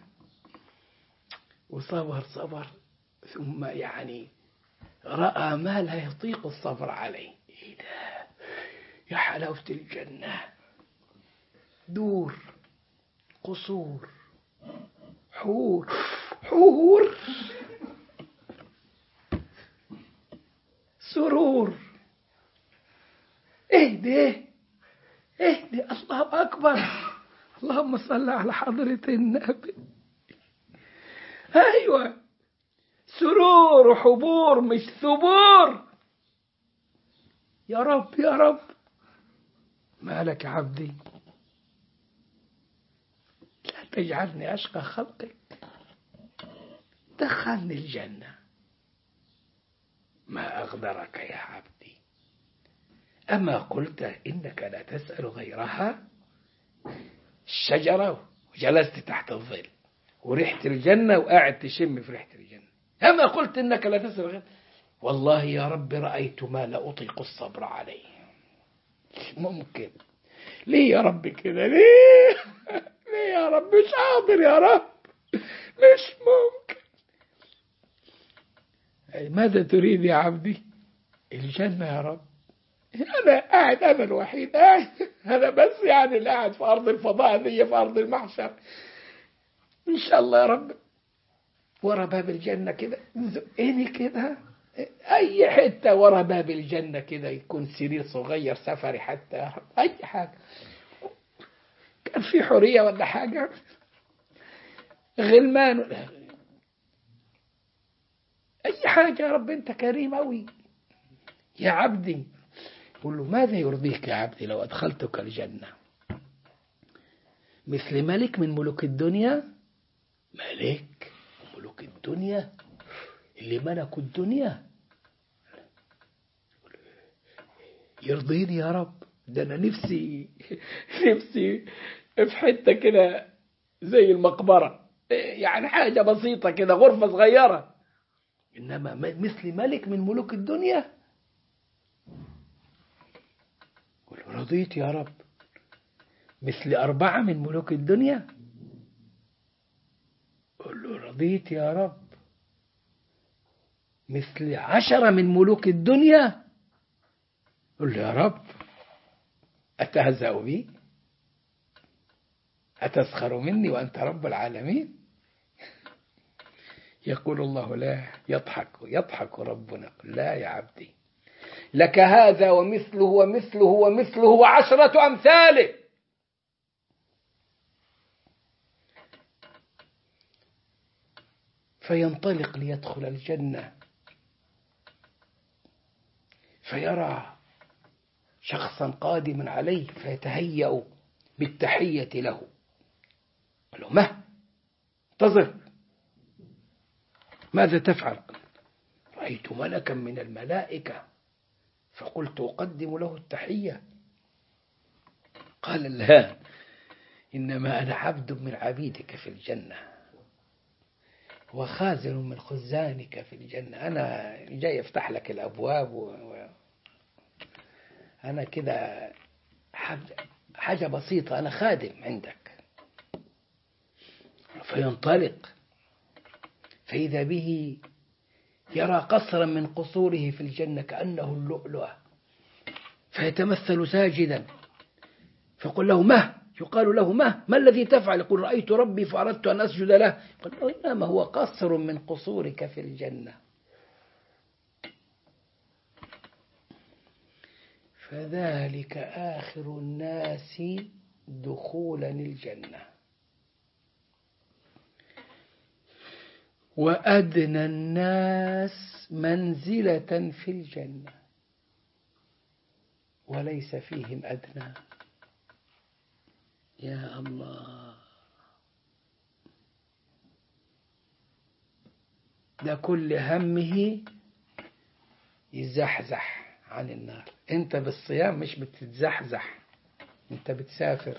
وصبر صبر، ثم يعني رأى ما لا يطيق الصبر عليه، إيه ده، يا حلاوة الجنة، دور، قصور، حور حور، سرور، ايه ده ايه ده، الله أكبر، اللهم صل على حضرة النبي، أيوة، سرور وحبور مش ثبور، يا رب يا رب، مالك يا عبدي، لا تجعلني أشقى خلقك، دخلني الجنة، ما أغدرك يا عبدي، أما قلت إنك لا تسأل غيرها، الشجرة وجلست تحت الظل وريحة الجنة وقاعد تشم في ريحة الجنة، أما قلت إنك لا تسأل غيرها، والله يا رب رأيت ما لا أطيق الصبر عليه، ممكن، ليه يا رب كده، ليه ليه يا رب، مش قادر يا رب، مش ممكن، ماذا تريد يا عبدي، الجنة يا رب، أنا قاعد، أنا الوحيد قاعد، أنا بس يعني اللي قاعد في أرض الفضاء دي، في أرض المحشر، إن شاء الله يا رب ورا باب الجنة كده زقني كده، أي حتة ورا باب الجنة كده، يكون سرير صغير سفري حتى يا رب، أي حاجة، كان في حرية ولا حاجة، غلمان، أي حاجة يا رب، أنت كريم أوي يا عبدي. قل له ماذا يرضيك يا عبدي لو أدخلتك الجنة مثل ملك من ملوك الدنيا، ملك ملوك الدنيا اللي ملكوا الدنيا، يرضيني يا رب، ده أنا نفسي نفسي في حتة كده زي المقبرة، يعني حاجة بسيطة كده، غرفة صغيرة، إنما مثل ملك من ملوك الدنيا، قل رضيت يا رب، مثل أربعة من ملوك الدنيا، قل له رضيت يا رب، مثل عشرة من ملوك الدنيا، قل له يا رب أتهزأ بي، أتسخر مني وأنت رب العالمين، يقول الله لا، يضحك يضحك ربنا، لا يا عبدي، لك هذا ومثله ومثله ومثله وعشرة أمثاله، فينطلق ليدخل الجنة، فيرى شخصا قادما عليه، فيتهيأ بالتحية له، قال له ما انتظر، ماذا تفعل، رأيت ملكا من الملائكة فقلت أقدم له التحية، قال لا، إنما أنا عبد من عبيدك في الجنة وخازن من خزانك في الجنة، أنا جاي أفتح لك الأبواب و... أنا كده حاجة بسيطة، أنا خادم عندك، فينطلق فإذا به يرى قصرا من قصوره في الجنة كأنه اللؤلؤة، فيتمثل ساجدا، فقل له ما، يقال له ما ما الذي تفعل، يقول رأيت ربي فأردت أن أسجد له، قل له إنما هو قصر من قصورك في الجنة، فذلك آخر الناس دخولا الجنة، وأدنى الناس منزلة في الجنة وليس فيهم أدنى. يا الله، ده كل همه يزحزح عن النار. انت بالصيام مش بتتزحزح، انت بتسافر.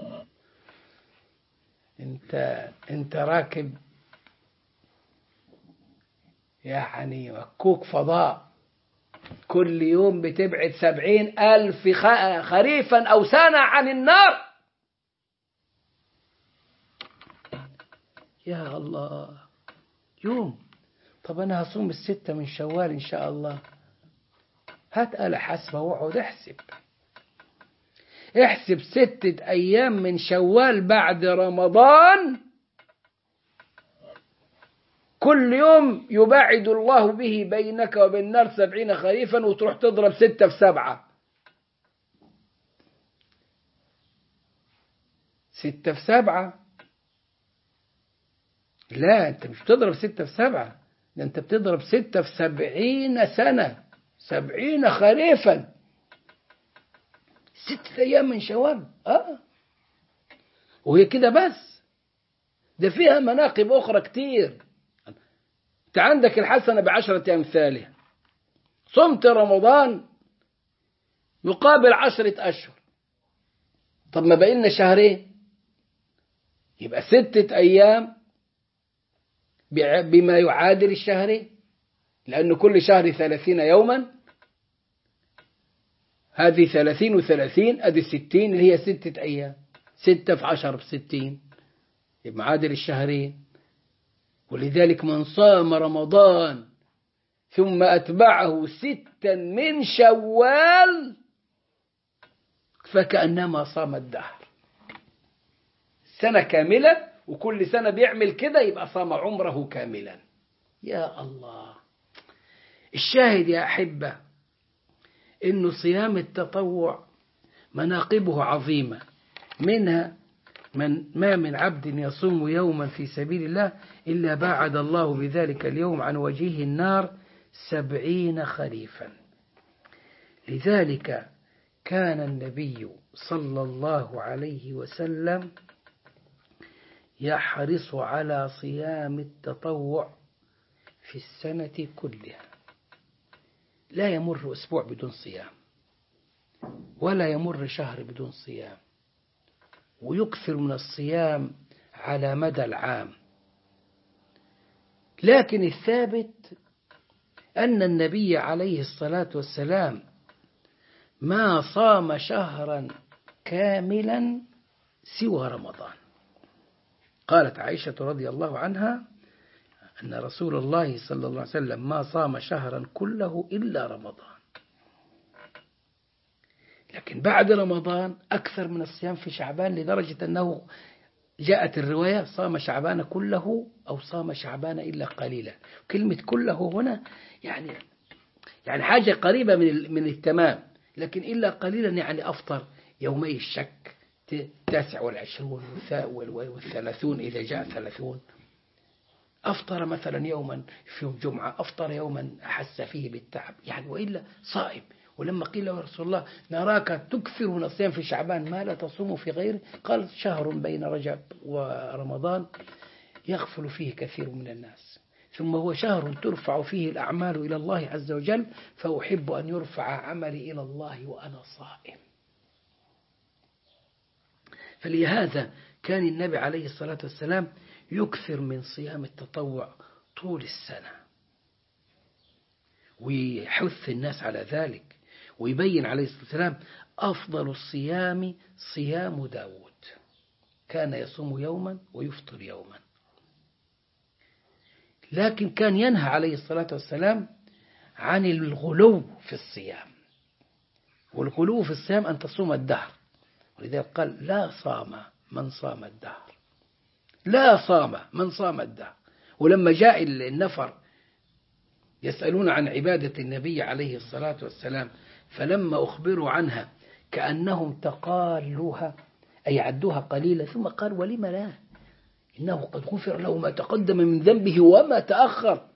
انت انت راكب يعني مكوك فضاء، كل يوم بتبعد سبعين ألف خريفا أو سنة عن النار. يا الله، يوم. طب أنا هصوم الستة من شوال إن شاء الله. هات آلة حاسبة واقعد احسب احسب ستة أيام من شوال بعد رمضان، كل يوم يبعد الله به بينك وبين النار سبعين خريفا، وتروح تضرب ستة في سبعة، ستة في سبعة. لا، أنت مش بتضرب ستة في سبعة، ده أنت بتضرب ستة في سبعين سنة، سبعين خريفا، ستة أيام من شوال. آه وهي كده بس، ده فيها مناقب أخرى كتير. أنت عندك الحسنة بعشرة أمثالها، صمت رمضان يقابل عشرة أشهر. طب ما بقينا شهرين، يبقى ستة أيام بما يعادل الشهرين، لأن كل شهر ثلاثين يوما، هذه ثلاثين وثلاثين أدي ستين اللي هي ستة أيام، ستة في عشر بستين، يبقى معادل الشهرين. ولذلك من صام رمضان ثم أتبعه ستا من شوال فكأنما صام الدهر، سنة كاملة، وكل سنة بيعمل كده يبقى صام عمره كاملا. يا الله، الشاهد يا أحبة إنه صيام التطوع مناقبه عظيمة، منها من ما من عبد يصوم يوما في سبيل الله إلا باعد الله بذلك اليوم عن وجهه النار سبعين خريفا. لذلك كان النبي صلى الله عليه وسلم يحرص على صيام التطوع في السنة كلها، لا يمر أسبوع بدون صيام، ولا يمر شهر بدون صيام، ويكثر من الصيام على مدى العام. لكن الثابت أن النبي عليه الصلاة والسلام ما صام شهرا كاملا سوى رمضان. قالت عائشة رضي الله عنها أن رسول الله صلى الله عليه وسلم ما صام شهرا كله إلا رمضان. لكن بعد رمضان أكثر من الصيام في شعبان، لدرجة أنه جاءت الرواية صام شعبان كله أو صام شعبان إلا قليلا. كلمة كله هنا يعني يعني حاجة قريبة من من التمام، لكن إلا قليلا يعني أفطر يومي الشك، التاسع والعشرون والثلاثون إذا جاء ثلاثون، أفطر مثلا يوما في يوم جمعة، أفطر يوما أحس فيه بالتعب يعني، وإلا صائم. ولما قيل له رسول الله نراك تكثر من الصيام في شعبان ما لا تصوم في غيره، قال شهر بين رجب ورمضان يغفل فيه كثير من الناس، ثم هو شهر ترفع فيه الأعمال إلى الله عز وجل، فأحب أن يرفع عملي إلى الله وأنا صائم. فلهذا كان النبي عليه الصلاة والسلام يكثر من صيام التطوع طول السنة، ويحث الناس على ذلك، ويبين عليه الصلاة والسلام أفضل الصيام صيام داود، كان يصوم يوما ويفطر يوما. لكن كان ينهى عليه الصلاة والسلام عن الغلو في الصيام، والغلو في الصيام أن تصوم الدهر، ولذلك قال لا صام من صام الدهر، لا صام من صام الدهر. ولما جاء النفر يسألون عن عبادة النبي عليه الصلاة والسلام، فلما أخبروا عنها كأنهم تقالوها أي عدوها قليلا، ثم قال ولم لا، إنه قد غفر له ما تقدم من ذنبه وما تأخر.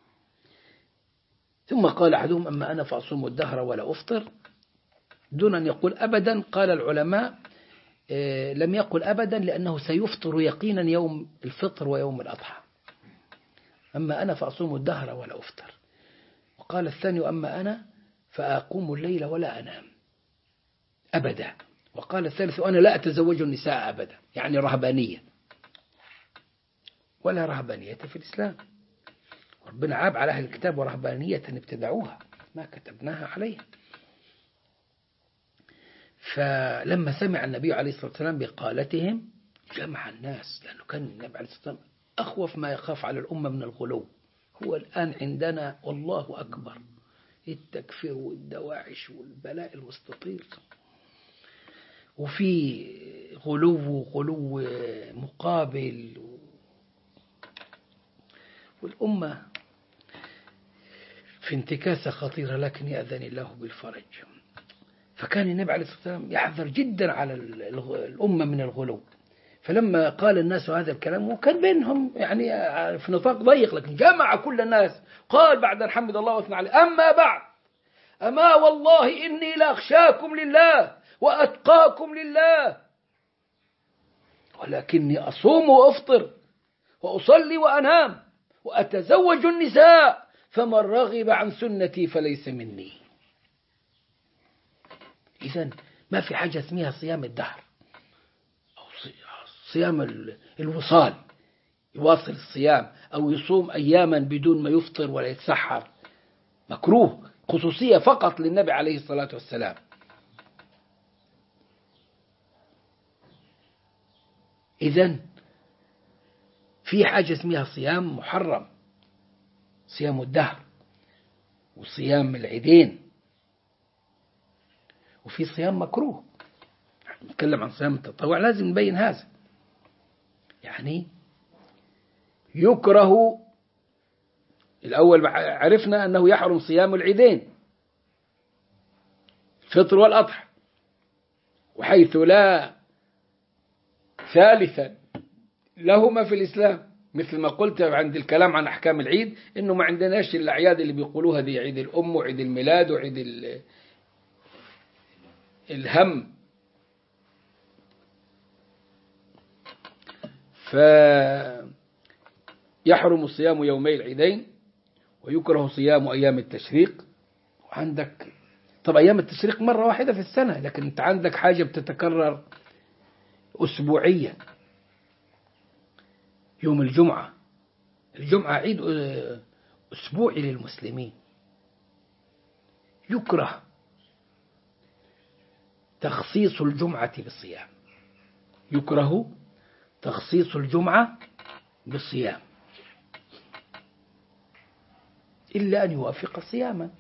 ثم قال أحدهم أما أنا فأصوم الدهر ولا أفطر دون أن يقول أبدا. قال العلماء لم يقل أبدا لأنه سيفطر يقينا يوم الفطر ويوم الأضحى. أما أنا فأصوم الدهر ولا أفطر. وقال الثاني أما أنا فأقوم الليل ولا أنام أبدا. وقال الثالث أنا لا أتزوج النساء أبدا، يعني رهبانية. ولا رهبانية في الإسلام، ربنا عاب على أهل الكتاب ورهبانية ابتدعوها ما كتبناها عليها. فلما سمع النبي عليه الصلاة والسلام بقالتهم جمع الناس، لأنه كان النبي عليه الصلاة والسلام أخوف ما يخاف على الأمة من الغلو. هو الآن عندنا والله أكبر التكفير والدواعش والبلاء المستطير، وفي غلو غلو مقابل، والأمة في انتكاسة خطيرة، لكن يأذن الله بالفرج. فكان النبي عليه الصلاة والسلام يحذر جدا على الأمة من الغلو. فلما قال الناس هذا الكلام وكان بينهم يعني في نطاق ضيق، لكن جمع كل الناس قال بعد أن حمد الله واثنى عليه أما بعد أما والله إني لأخشاكم لله وأتقاكم لله ولكني أصوم وأفطر وأصلي وأنام وأتزوج النساء فمن رغب عن سنتي فليس مني. إذن ما في حاجة اسمها صيام الدهر أو صيام الوصال، يواصل الصيام أو يصوم أياما بدون ما يفطر ولا يتسحر، مكروه، خصوصية فقط للنبي عليه الصلاة والسلام. إذن في حاجة اسمها صيام محرم، صيام الدهر وصيام العيدين، وفي صيام مكروه. نتكلم عن صيام التطوع لازم نبين هذا. يعني يكره الأول عرفنا أنه يحرم صيام العيدين الفطر والأضحى، وحيث لا ثالثا لهما في الإسلام، مثل ما قلت عند الكلام عن أحكام العيد إنه ما عندناش الأعياد اللي بيقولوها دي عيد الأم وعيد الميلاد وعيد الهم. فيحرم صيام يومي العيدين ويكره صيام أيام التشريق. وعندك طب أيام التشريق مرة واحدة في السنة، لكن أنت عندك حاجة بتتكرر أسبوعيا. يوم الجمعة، الجمعة عيد أسبوعي للمسلمين، يكره تخصيص الجمعة بالصيام، يكره تخصيص الجمعة بالصيام إلا أن يوافق صياما.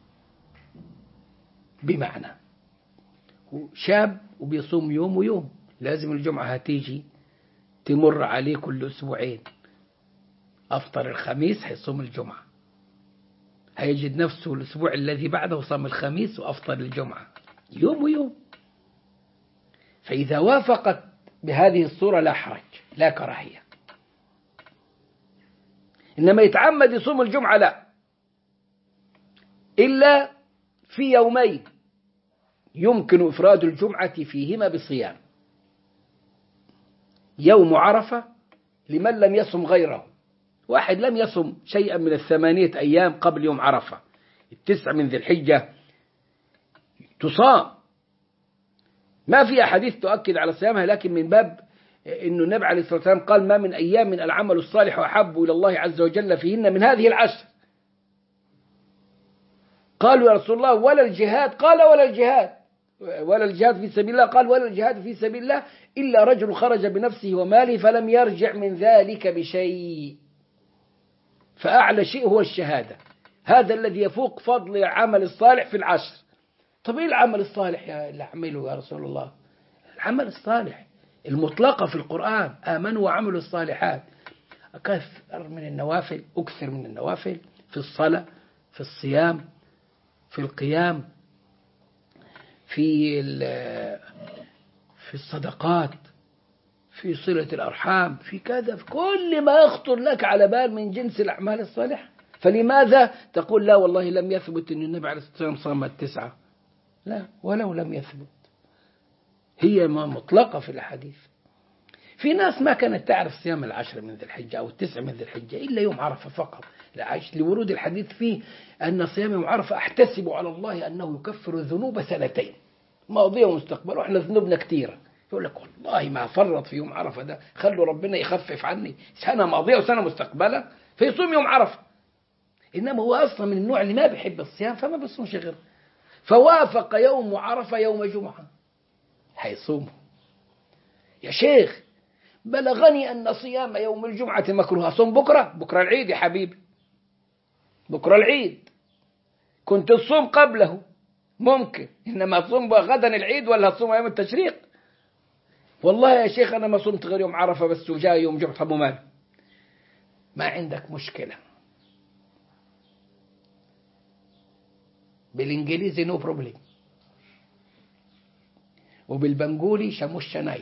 بمعنى شاب وبيصوم يوم ويوم، لازم الجمعة هتيجي تمر عليه كل أسبوعين، أفطر الخميس هيصوم الجمعة، هيجد نفسه الأسبوع الذي بعده صام الخميس وأفطر الجمعة، يوم ويوم. فإذا وافقت بهذه الصورة لا حرج لا كراهية. إنما يتعمد يصوم الجمعة لا، إلا في يومين يمكن إفراد الجمعة فيهما بصيام: يوم عرفة لمن لم يصم غيره، واحد لم يصم شيئا من الثمانية أيام قبل يوم عرفة، التسع من ذي الحجة تصام، ما في أحاديث تؤكد على صيامها، لكن من باب إنه النبي عليه الصلاة والسلام قال ما من أيام من العمل الصالح أحب إلى الله عز وجل فيهن من هذه العشر. قالوا يا رسول الله ولا الجهاد؟ قال ولا الجهاد ولا الجهاد في سبيل الله، قال ولا الجهاد في سبيل الله إلا رجل خرج بنفسه وماله فلم يرجع من ذلك بشيء. فأعلى شيء هو الشهادة، هذا الذي يفوق فضل العمل الصالح في العشر. طب إيه العمل الصالح يا اللي أعمله يا رسول الله؟ العمل الصالح المطلقة في القرآن آمنوا وعملوا الصالحات، أكثر من النوافل، أكثر من النوافل في الصلاة، في الصيام، في القيام، في في الصدقات، في صلة الأرحام، في كذا، في كل ما يخطر لك على بال من جنس الأعمال الصالحة. فلماذا تقول لا والله لم يثبت أن النبي عليه الصلاة والسلام صام التسعة؟ لا، ولو لم يثبت، هي ما مطلقة في الحديث. في ناس ما كانت تعرف صيام العشر من ذي الحجة أو التسع من ذي الحجة إلا يوم عرفة فقط، لورود الحديث فيه أن صيام يوم عرفة أحتسب على الله أنه يكفر الذنوب سنتين ماضية ومستقبل، وإحنا ذنوبنا كثيرة. يقول لك والله ما فرط في يوم عرفة ده، خلوا ربنا يخفف عني، سنة ماضية وسنة مستقبلة فيصوم يوم عرفة. إنما هو أصلا من النوع اللي ما بيحب الصيام فما بيصومش غيره، فوافق يوم عرفة يوم جمعة هيصومه. يا شيخ بلغني أن صيام يوم الجمعة مكروه، صوم بكرة، بكرة العيد يا حبيبي، بكرة العيد، كنت تصوم قبله ممكن، إنما تصوم غدا العيد ولا تصوم يوم التشريق؟ والله يا شيخ أنا ما صمت غير يوم عرفة بس وجاء يوم جمعة. أبو مال ما عندك مشكلة، بالإنجليزي نو بروبليم، وبالبنغولي شموش شناي،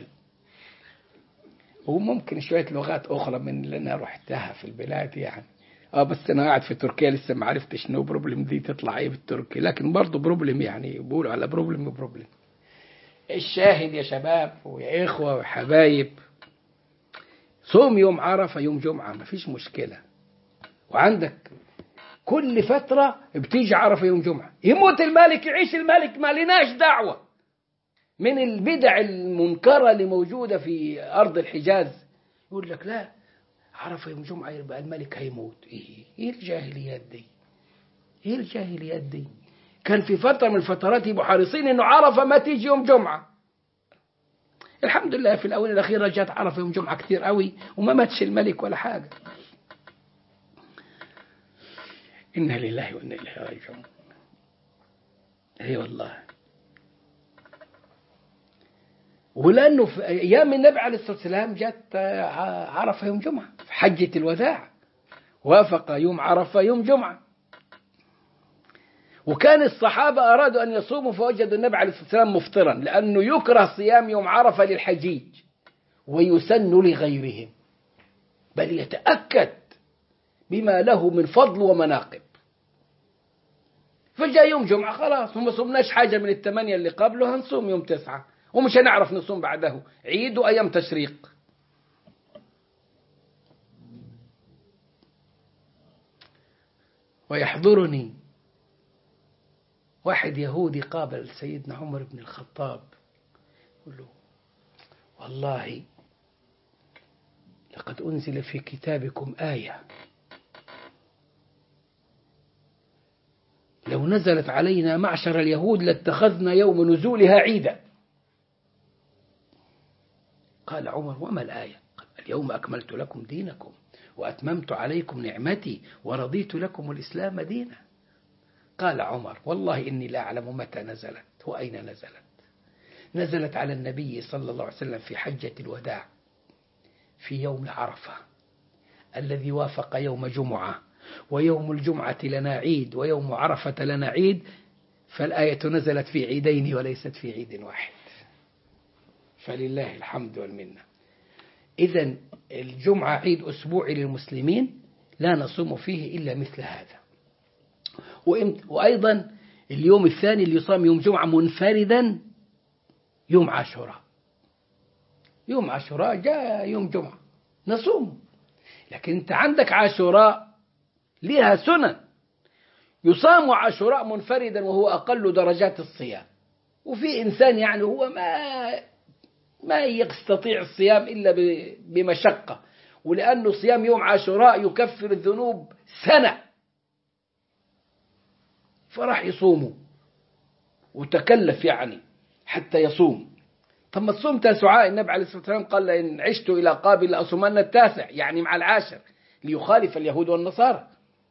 وممكن شوية لغات أخرى من اللي أنا رحتها في البلاد يعني. اه بس أنا قاعد في تركيا لسه ما عرفتش نو بروبليم دي تطلع إيه بالتركي، لكن برضه بروبليم يعني بقولوا على بروبليم وبروبليم. الشاهد يا شباب ويا إخوة وحبايب، صوم يوم عرفة يوم جمعة ما فيش مشكلة، وعندك كل فترة بتيجي عرفة يوم جمعة، يموت الملك يعيش الملك، ما لناش دعوة. من البدع المنكرة اللي موجودة في أرض الحجاز يقول لك لا عرفة يوم جمعة يبقى الملك هيموت. إيه إيه الجاهليات دي؟ إيه الجاهليات دي؟ كان في فترة من الفترات يبقوا حريصين إنه عرفة ما تيجي يوم جمعة. الحمد لله في الأونة الأخيرة جات عرفة يوم جمعة كتير قوي وما ماتش الملك ولا حاجة. إنا لله وإنا إليه راجعون. أي والله. ولأنه في أيام النبي عليه الصلاة والسلام جات عرفة يوم جمعة في حجة الوداع، وافق يوم عرفة يوم جمعة. وكان الصحابة أرادوا أن يصوموا فوجدوا النبي عليه الصلاة والسلام مفطرا، لأنه يكره صيام يوم عرفة للحجيج ويسن لغيرهم، بل يتأكد بما له من فضل ومناقب. فجاء يوم جمعة خلاص وما صومناش حاجة من الثمانية اللي قبله، هنصوم يوم تسعة ومش هنعرف نصوم بعده، عيد وأيام تشريق. ويحضرني واحد يهودي قابل سيدنا عمر بن الخطاب يقول له والله لقد أنزل في كتابكم آية لو نزلت علينا معشر اليهود لاتخذنا يوم نزولها عيدا. قال عمر وما الآية؟ قال اليوم أكملت لكم دينكم وأتممت عليكم نعمتي ورضيت لكم الإسلام دينا. قال عمر والله إني لا أعلم متى نزلت وأين نزلت. نزلت على النبي صلى الله عليه وسلم في حجة الوداع في يوم عرفة الذي وافق يوم جمعة، ويوم الجمعة لنا عيد ويوم عرفة لنا عيد، فالآية نزلت في عيدين وليست في عيد واحد، فلله الحمد والمنة. إذن الجمعة عيد أسبوعي للمسلمين لا نصوم فيه إلا مثل هذا. وأيضا اليوم الثاني اللي يصام يوم جمعة منفردا يوم عاشوراء. يوم عاشوراء جاء يوم جمعة نصوم، لكن أنت عندك عاشوراء لها سنن، يصام عاشوراء منفردا وهو أقل درجات الصيام. وفي إنسان يعني هو ما ما يستطيع الصيام إلا بمشقة، ولأنه صيام يوم عاشوراء يكفر الذنوب سنة، فراح يصوموا وتكلف يعني حتى يصوم. طب ما تصوم تاسعاء، النبي عليه الصلاة والسلام قال إن عشت إلى قابل لأصومن التاسع، يعني مع العاشر ليخالف اليهود والنصارى.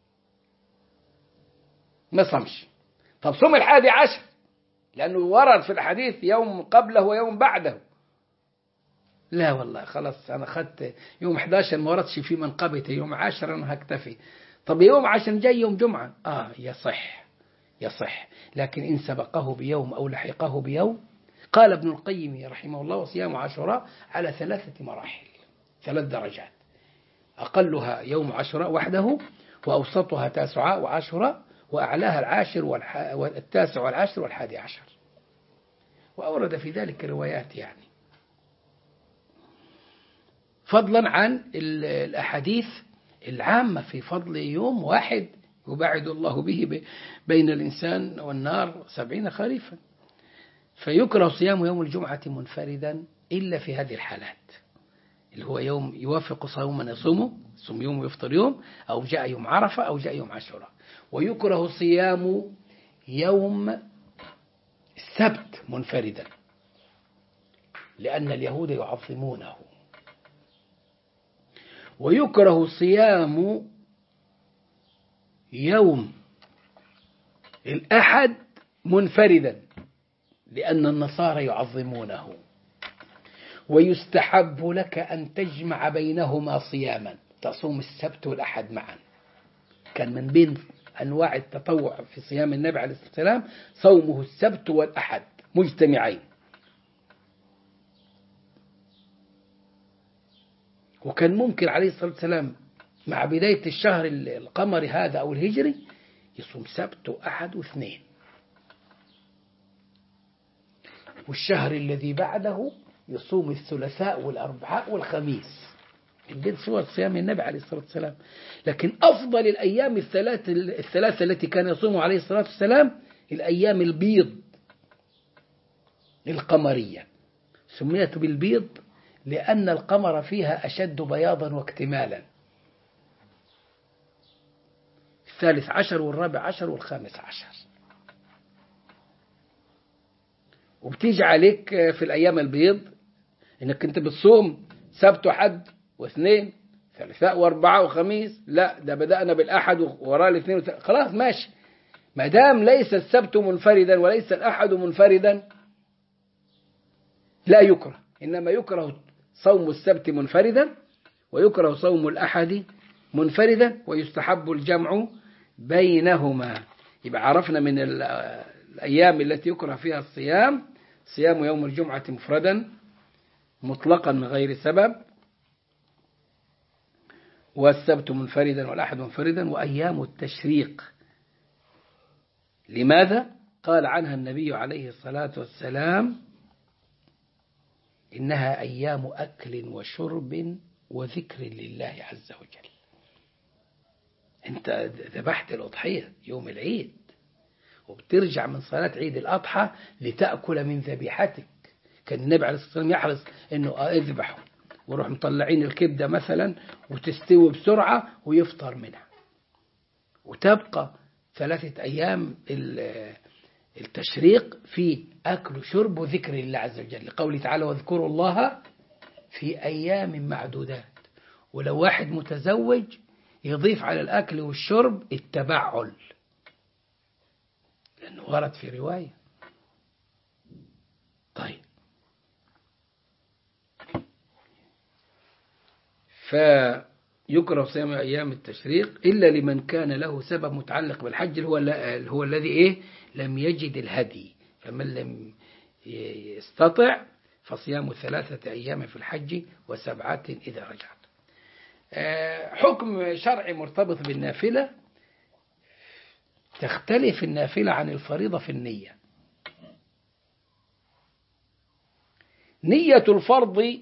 ما صمش. طب صوم الحادي عشر لأنه ورد في الحديث يوم قبله ويوم بعده. لا والله خلاص أنا أخذت يوم إحدى عشر ما وردش في منقبته، يوم عشر أنا هكتفي. طب يوم عشر جاي يوم جمعة آه يصح يصح، لكن إن سبقه بيوم أو لحقه بيوم قال ابن القيم رحمه الله: وصيام عاشوراء على ثلاثة مراحل، ثلاث درجات: أقلها يوم عاشوراء وحده، وأوسطها تاسعاء وعاشوراء، وأعلاها العاشر والح... والتاسع والعاشر والحادي عشر. وأورد في ذلك روايات يعني، فضلا عن الأحاديث العامة في فضل يوم واحد يباعد الله به بين الإنسان والنار سبعين خريفا. فيكره صيام يوم الجمعة منفردا إلا في هذه الحالات، اللي هو يوم يوافق صوما يصومه، صوم يوم ويفطر يوم، أو جاء يوم عرفة أو جاء يوم عاشوراء. ويكره صيام يوم السبت منفردا لأن اليهود يعظمونه. ويكره صيام يوم الأحد منفردا لأن النصارى يعظمونه. ويستحب لك أن تجمع بينهما صياما، تصوم السبت والأحد معا. كان من بين أنواع التطوع في صيام النبي عليه الصلاة والسلام صومه السبت والأحد مجتمعين. وكان ممكن عليه الصلاة والسلام مع بداية الشهر القمري هذا أو الهجري يصوم سبت وأحد واثنين، والشهر الذي بعده يصوم الثلاثاء والأربعاء والخميس، من بين صور صيام النبي عليه الصلاة والسلام. لكن أفضل الأيام الثلاث الثلاثة التي كان يصوم عليه الصلاة والسلام الأيام البيض القمرية، سميت بالبيض لأن القمر فيها أشد بياضا واكتمالا، الثالث عشر والرابع عشر والخامس عشر. وبتيجي عليك في الأيام البيض إنك أنت بتصوم سبت وحد واثنين ثلاثاء واربعاء وخميس، لا ده بدأنا بالأحد ووراء الاثنين وثلاث. خلاص ماشي، ما دام ليس السبت منفردا وليس الأحد منفردا لا يكره، إنما يكره صوم السبت منفردا ويكره صوم الأحد منفردا، ويستحب الجمع بينهما. يبقى عرفنا من الأيام التي يكره فيها الصيام: صيام يوم الجمعة مفردا مطلقا من غير سبب، والسبت منفردا والأحد منفردا، وأيام التشريق. لماذا؟ قال عنها النبي عليه الصلاة والسلام: إنها أيام أكل وشرب وذكر لله عز وجل. أنت ذبحت الأضحية يوم العيد وبترجع من صلاة عيد الأضحى لتأكل من ذبيحتك. كان النبي عليه الصلاة والسلام يحرص أنه اذبحه وروح مطلعين الكبدة مثلا وتستوي بسرعة ويفطر منها، وتبقى ثلاثة أيام التشريق في أكل وشرب وذكر الله عز وجل، لقوله تعالى: واذكروا الله في أيام معدودات. ولو واحد متزوج يضيف على الأكل والشرب التبعل، لأنه ورد في رواية. طيب، فيكره صيام أيام التشريق إلا لمن كان له سبب متعلق بالحج، هو هو الذي إيه لم يجد الهدي. فمن لم يستطع فصيام ثلاثة أيام في الحج وسبعة إذا رجعت. حكم شرعي مرتبط بالنافلة: تختلف النافلة عن الفريضة في النية. نية الفرض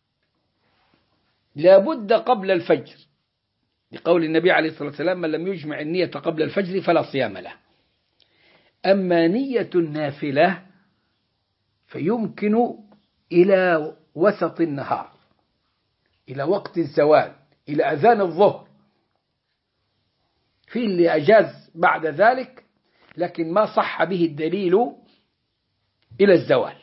لابد قبل الفجر، لقول النبي عليه الصلاة والسلام: من لم يجمع النية قبل الفجر فلا صيام له. أما نية النافلة فيمكن إلى وسط النهار، إلى وقت الزوال، إلى أذان الظهر. في اللي أجاز بعد ذلك، لكن ما صح به الدليل إلى الزوال.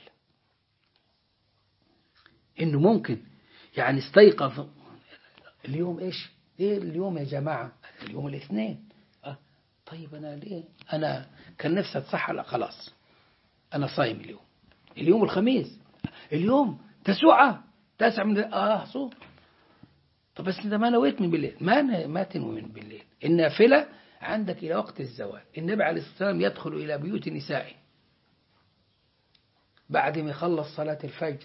إنه ممكن يعني استيقظ اليوم إيش؟ إيه اليوم يا جماعة؟ اليوم الاثنين. أه طيب أنا ليه؟ أنا كان نفسي أتصحى. لا خلاص أنا صايم اليوم. اليوم الخميس، اليوم تسعة تسعة من آه صوم. طب بس أنت ما نويت من بالليل، ما ما تنوي من بالليل. النافلة عندك إلى وقت الزوال. النبي عليه الصلاة والسلام يدخل إلى بيوت نسائه بعد ما يخلص صلاة الفجر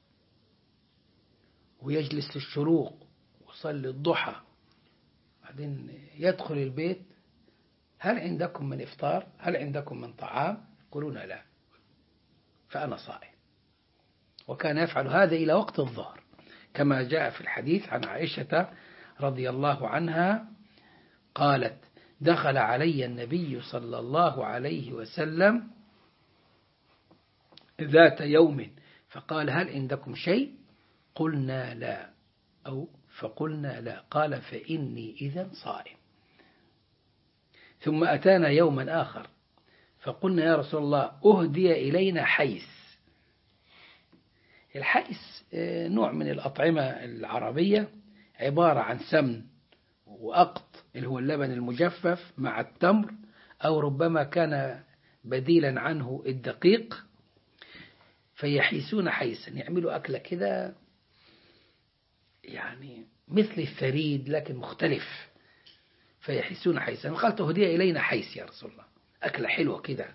ويجلس للشروق ويصلي الضحى، بعدين يدخل البيت: هل عندكم من إفطار؟ هل عندكم من طعام؟ يقولون لا، فأنا صائم. وكان يفعل هذا إلى وقت الظهر، كما جاء في الحديث عن عائشة رضي الله عنها قالت: دخل علي النبي صلى الله عليه وسلم ذات يوم فقال: هل عندكم شيء؟ قلنا لا، أو فقلنا لا، قال: فإني إذا صائم. ثم أتانا يوما آخر فقلنا: يا رسول الله، أهدي إلينا حيث. الحيث نوع من الأطعمة العربية، عبارة عن سمن وأقط اللي هو اللبن المجفف مع التمر، أو ربما كان بديلا عنه الدقيق، فيحيسون حيثا، يعملوا أكلة كده يعني مثل الثريد لكن مختلف، فيحيسون حيثا. قالت: أهدي إلينا حيث يا رسول الله، أكلة حلوة كده.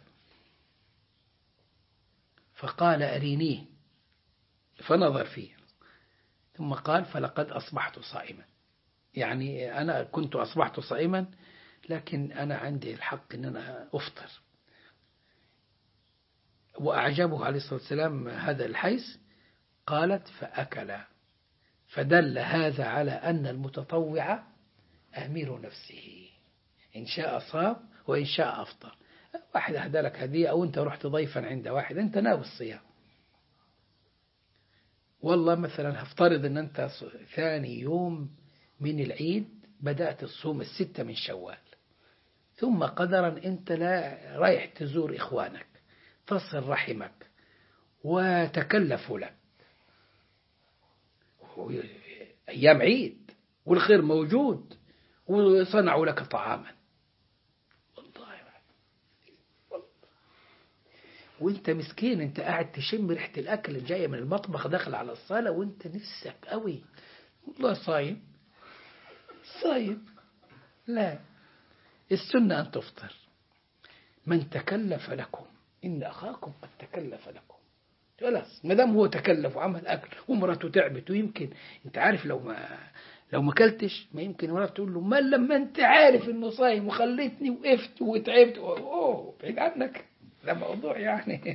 فقال: أرينيه. فنظر فيه ثم قال: فلقد أصبحت صائما. يعني أنا كنت أصبحت صائما، لكن أنا عندي الحق أن أنا أفطر. وأعجبه عليه الصلاة والسلام هذا الحيث. قالت: فأكل. فدل هذا على أن المتطوع أمير نفسه، إن شاء صام وإن شاء أفطر. واحد أهدى لك هدية، أو أنت رحت ضيفا عند واحد، أنت ناوي الصيام. والله مثلا هفترض أن أنت ثاني يوم من العيد بدأت الصوم الستة من شوال، ثم قدرا أنت لا رايح تزور إخوانك، تصل رحمك وتكلفوا لك، أيام عيد والخير موجود، وصنعوا لك طعاما، والله وانت مسكين، انت قاعد تشم ريحة الأكل اللي جاية من المطبخ داخل على الصالة، وانت نفسك قوي، والله صايم صايم. لا، السنة أن تفطر. من تكلف لكم إن أخاكم قد تكلف لكم، خلاص ما دام هو تكلف وعمل أكل ومراته تعبت، ويمكن أنت عارف لو ما لو ما كلتش، ما يمكن مراته تقول له: ما لما أنت عارف إنه صايم وخليتني وقفت وتعبت. أوه بعيد عنك، ده موضوع يعني.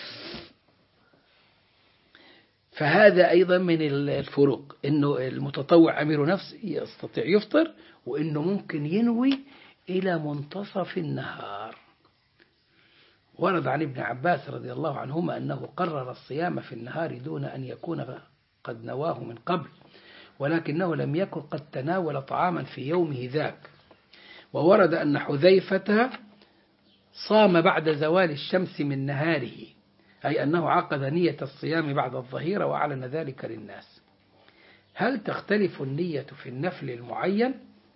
فهذا أيضا من الفروق، إنه المتطوع أمير نفسه يستطيع يفطر، وإنه ممكن ينوي إلى منتصف النهار. ورد عن ابن عباس رضي الله عنهما أنه قرر الصيام في النهار دون أن يكون قد نواه من قبل، ولكنه لم يكن قد تناول طعاما في يومه ذاك. وورد أن حذيفة صام بعد زوال الشمس من نهاره، أي أنه عقد نية الصيام بعد الظهيرة وأعلن ذلك للناس. هل تختلف النية في النفل المعين؟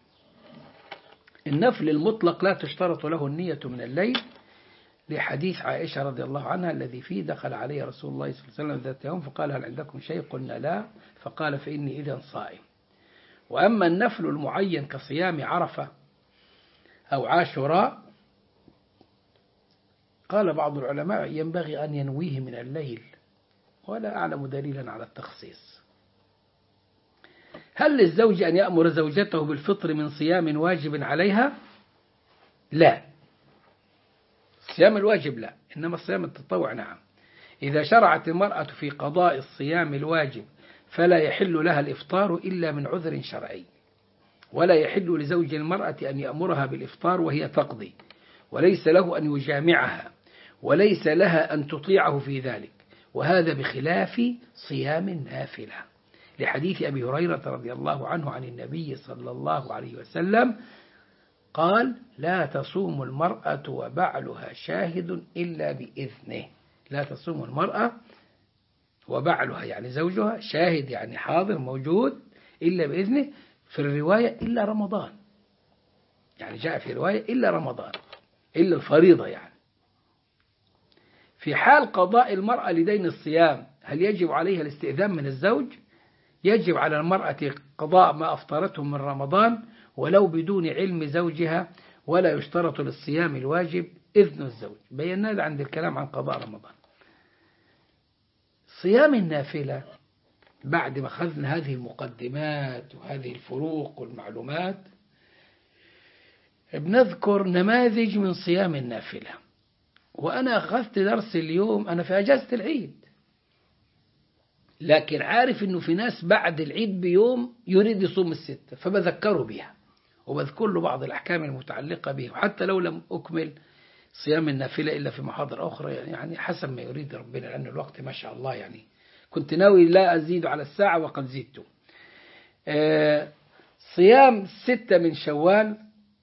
النفل المطلق لا تشترط له النية من الليل، لحديث عائشة رضي الله عنها الذي فيه: دخل عليه رسول الله صلى الله عليه وسلم ذات يوم فقال: هل عندكم شيء؟ قلنا لا، فقال: فإني إذا صائم. وأما النفل المعين كصيام عرفة أو عاشوراء، قال بعض العلماء: ينبغي أن ينويه من الليل، ولا أعلم دليلا على التخصيص. هل للزوج أن يأمر زوجته بالفطر من صيام واجب عليها؟ لا، الصيام الواجب لا، إنما الصيام التطوع نعم. إذا شرعت المرأة في قضاء الصيام الواجب فلا يحل لها الإفطار إلا من عذر شرعي، ولا يحل لزوج المرأة أن يأمرها بالإفطار وهي تقضي، وليس له أن يجامعها، وليس لها أن تطيعه في ذلك، وهذا بخلاف صيام النافلة، لحديث أبي هريرة رضي الله عنه عن النبي صلى الله عليه وسلم قال: لا تصوم المرأة وبعلها شاهد إلا بإذنه. لا تصوم المرأة وبعلها يعني زوجها شاهد يعني حاضر موجود إلا بإذنه، في الرواية إلا رمضان، يعني جاء في رواية إلا رمضان، إلا الفريضة يعني. في حال قضاء المرأة لدين الصيام، هل يجب عليها الاستئذان من الزوج؟ يجب على المرأة قضاء ما أفطرته من رمضان ولو بدون علم زوجها، ولا يشترط للصيام الواجب إذن الزوج. بينا عند الكلام عن قضاء رمضان. صيام النافلة بعد ما أخذنا هذه المقدمات وهذه الفروق والمعلومات بنذكر نماذج من صيام النافلة. وأنا أخذت درس اليوم أنا في أجازة العيد، لكن عارف أنه في ناس بعد العيد بيوم يريد يصوم الستة، فبذكره بها وبذكر له بعض الأحكام المتعلقة به، وحتى لو لم أكمل صيام النافلة إلا في محاضرة أخرى يعني حسب ما يريد ربنا، لأن الوقت ما شاء الله يعني كنت ناوي لا أزيد على الساعة وقد زدت. آه صيام ستة من شوال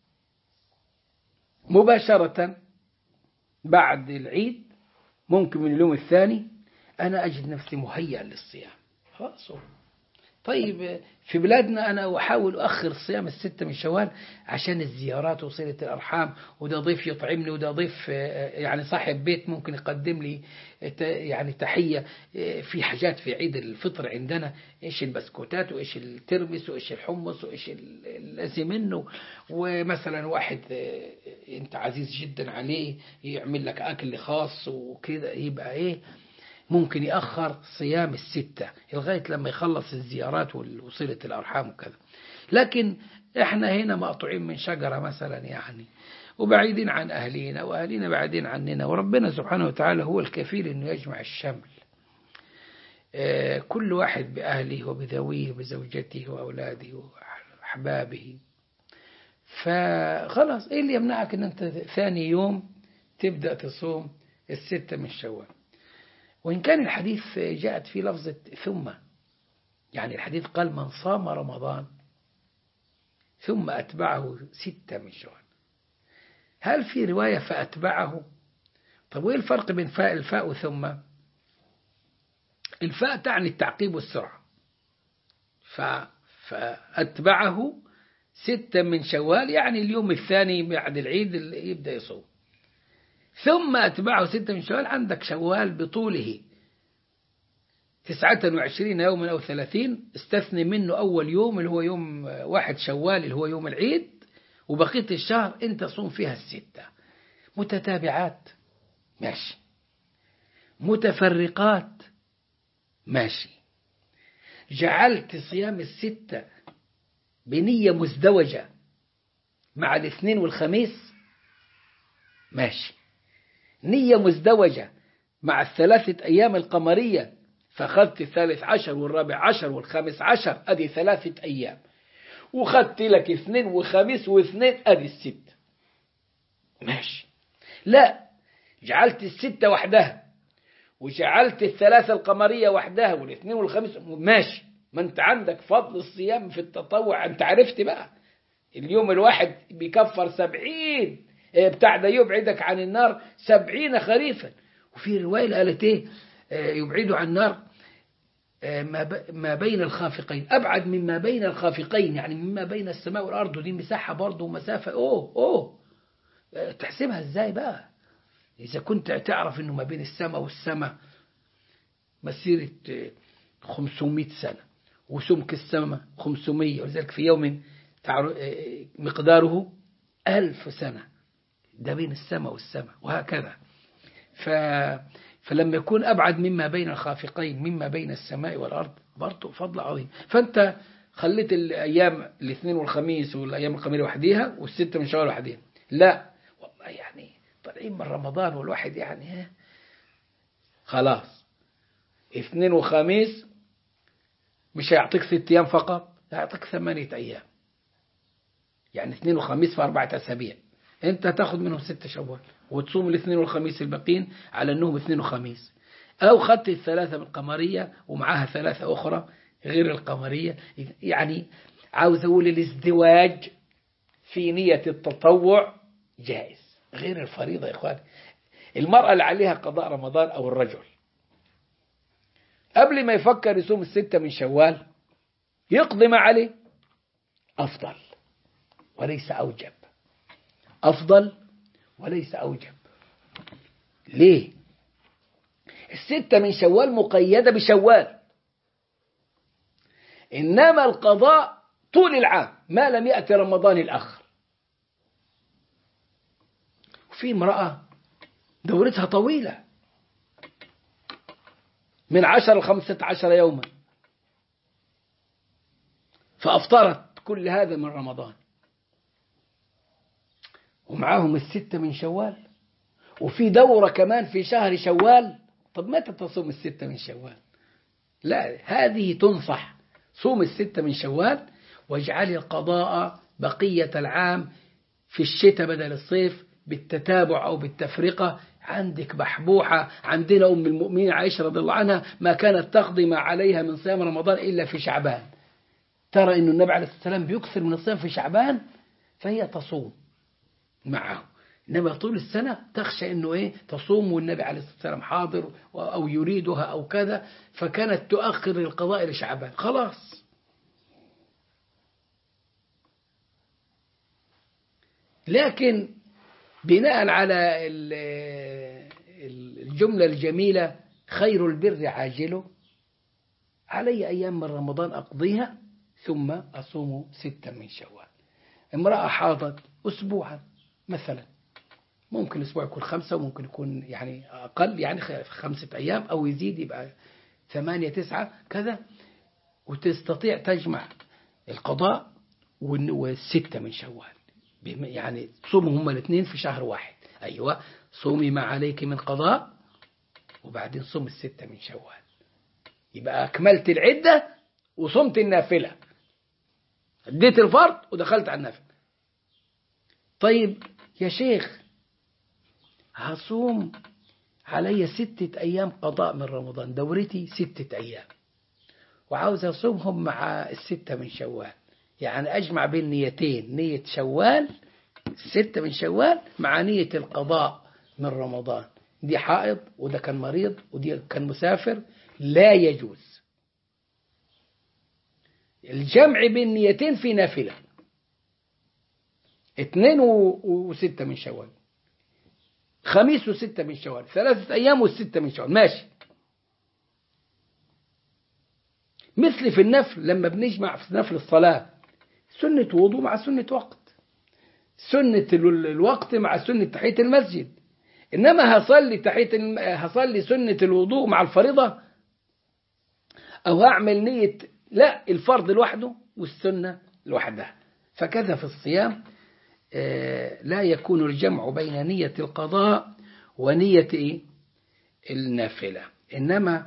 مباشرة بعد العيد، ممكن من اليوم الثاني أنا أجد نفسي مهيئ للصيام خلاص. طيب في بلادنا أنا أحاول أخر الصيام الستة من شوال عشان الزيارات وصلة الأرحام، وده ضيف يطعمني وده ضيف يعني صاحب بيت ممكن يقدم لي يعني تحية في حاجات في عيد الفطر عندنا، إيش البسكوتات وإيش الترمس وإيش الحمص وإيش اللازم منه، ومثلا واحد أنت عزيز جدا عليه يعمل لك أكل خاص وكذا، يبقى إيه ممكن يأخر صيام الستة لغاية لما يخلص الزيارات وصلة الأرحام وكذا. لكن إحنا هنا مقطوعين من شجرة مثلا يعني، وبعيدين عن أهلينا وأهلينا بعيدين عننا، وربنا سبحانه وتعالى هو الكفيل إنه يجمع الشمل، كل واحد بأهله وبذويه وبزوجته وأولاده وأحبابه. فخلاص إيه اللي يمنعك إن أنت ثاني يوم تبدأ تصوم الستة من شوال؟ وإن كان الحديث جاءت في لفظة ثم، يعني الحديث قال من صام رمضان ثم أتبعه ستة من شوال. هل في رواية فأتبعه؟ طب وإيه الفرق بين فاء الفاء وثم؟ الفاء تعني التعقيب والسرعة، فأتبعه ستة من شوال يعني اليوم الثاني بعد العيد يبدأ يصوم. ثم أتبعه ستة من شوال، عندك شوال بطوله تسعة وعشرين يوما أو ثلاثين، استثني منه أول يوم اللي هو يوم واحد شوال اللي هو يوم العيد، وبقية الشهر أنت صوم فيها الستة متتابعات ماشي، متفرقات ماشي، جعلت صيام الستة بنية مزدوجة مع الاثنين والخميس ماشي، نية مزدوجة مع الثلاثة أيام القمرية فأخذت الثالث عشر والرابع عشر والخامس عشر أدي ثلاثة أيام، وخدت لك اثنين وخميس واثنين أدي الست ماشي. لا، جعلت الستة وحدها وجعلت الثلاثة القمرية وحدها والاثنين والخميس ماشي. ما انت عندك فضل الصيام في التطوع، انت عرفت بقى اليوم الواحد بيكفر سبعين بتاع ده يبعدك عن النار سبعين خريفا. وفي رواية قالت ايه يبعد عن النار ما بين الخافقين، أبعد مما بين الخافقين يعني مما بين السماء والأرض، ودي مساحة برضه ومسافة أوه أوه تحسبها إزاي بقى إذا كنت تعرف إنه ما بين السماء والسماء مسيرة خمسمائة سنة وسمك السماء خمسمائة، ولذلك في يوم مقداره ألف سنة، ده بين السماء والسماء وهكذا. ف فلما يكون أبعد مما بين الخافقين مما بين السماء والأرض برضه فضل عظيم. فأنت خليت الأيام الاثنين والخميس والأيام القمرية وحديها والستة من شوال وحديها، لا والله يعني طالعين من رمضان والواحد يعني خلاص اثنين وخميس مش هيعطيك ست أيام فقط، هيعطيك ثمانية أيام، يعني اثنين وخميس في أربعة أسابيع، أنت تاخد منهم ستة شوال وتصوم الاثنين والخميس الباقين على أنهم اثنين وخميس، أو خدت الثلاثة بالقمرية ومعها ثلاثة أخرى غير القمرية. يعني عاوز أقول الازدواج في نية التطوع جائز غير الفريضة يا إخواني. المرأة اللي عليها قضاء رمضان أو الرجل قبل ما يفكر يصوم الستة من شوال يقضي ما عليه أفضل وليس أوجب، أفضل وليس أوجب. ليه؟ الستة من شوال مقيدة بشوال، إنما القضاء طول العام ما لم يأتي رمضان الآخر. وفي امرأة دورتها طويلة من عشر لخمسة عشر يوما، فأفطرت كل هذا من رمضان، ومعاهم الستة من شوال، وفي دورة كمان في شهر شوال. طب متى تصوم الستة من شوال؟ لا، هذه تنصح، صوم الستة من شوال واجعل القضاء بقية العام في الشتاء بدل الصيف بالتتابع أو بالتفرقة. عندك بحبوحة، عندنا أم المؤمنين عائشة رضي الله عنها ما كانت تقضي ما عليها من صيام رمضان إلا في شعبان. ترى أن النبي عليه الصلاة والسلام بيكثر من الصيام في شعبان، فهي تصوم معه. إنما طول السنة تخشى أنه إيه تصوم والنبي عليه الصلاة والسلام حاضر أو يريدها أو كذا، فكانت تؤخر القضاء لشعبان. خلاص. لكن بناء على الجملة الجميلة خير البر عاجله، علي أيام من رمضان أقضيها ثم أصوم ستة من شوال. امرأة حاضت أسبوعا مثلا، ممكن أسبوع يكون خمسة وممكن يكون يعني أقل، يعني خمسة أيام أو يزيد يبقى ثمانية تسعة كذا، وتستطيع تجمع القضاء والستة من شوال، يعني تصوموا هما الاثنين في شهر واحد. أيوة، صومي ما عليك من قضاء وبعدين صوم الستة من شوال، يبقى أكملت العدة وصمت النافلة، اديت الفرض ودخلت على النافلة. طيب يا شيخ هصوم علي ستة أيام قضاء من رمضان، دورتي ستة أيام وعاوز أصومهم مع الستة من شوال، يعني أجمع بين نيتين، نية شوال ستة من شوال مع نية القضاء من رمضان. دي حائض وده كان مريض ودي كان مسافر، لا يجوز الجمع بين نيتين في نافلة. اثنين وستة من شوال، خميس وستة من شوال، ثلاثة أيام والستة من شوال، ماشي. مثل في النفل لما بنجمع في نفل الصلاة سنة وضوء مع سنة وقت، سنة الوقت مع سنة تحية المسجد. إنما هصلي تحية هصلي سنة الوضوء مع الفريضة، أو هعمل نية لا الفرض لوحده والسنة لوحدها. فكذا في الصيام لا يكون الجمع بين نية القضاء ونية إيه؟ النافلة، إنما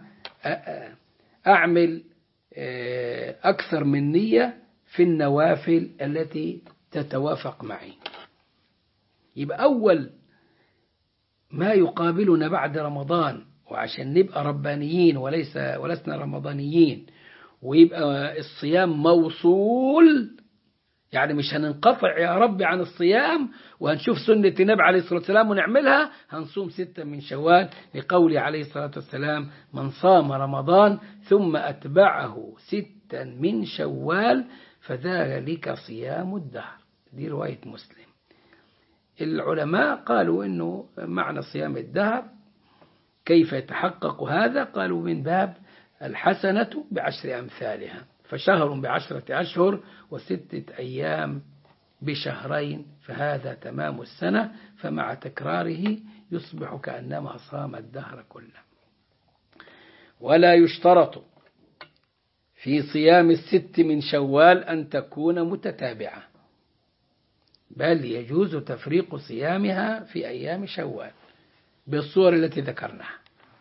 أعمل أكثر من نية في النوافل التي تتوافق معي. يبقى أول ما يقابلنا بعد رمضان، وعشان نبقى ربانيين وليس ولسنا رمضانيين، ويبقى الصيام موصول، يعني مش هننقطع يا رب عن الصيام وهنشوف سنة النبي عليه الصلاة والسلام ونعملها، هنصوم ستة من شوال لقوله عليه الصلاة والسلام: من صام رمضان ثم أتبعه ستا من شوال فذلك صيام الدهر. دي رواية مسلم. العلماء قالوا إنه معنى صيام الدهر كيف يتحقق هذا؟ قالوا من باب الحسنة بعشر أمثالها، فشهر بعشرة أشهر وستة أيام بشهرين فهذا تمام السنة، فمع تكراره يصبح كأنما صام الدهر كله. ولا يشترط في صيام الست من شوال أن تكون متتابعة، بل يجوز تفريق صيامها في أيام شوال بالصور التي ذكرناها.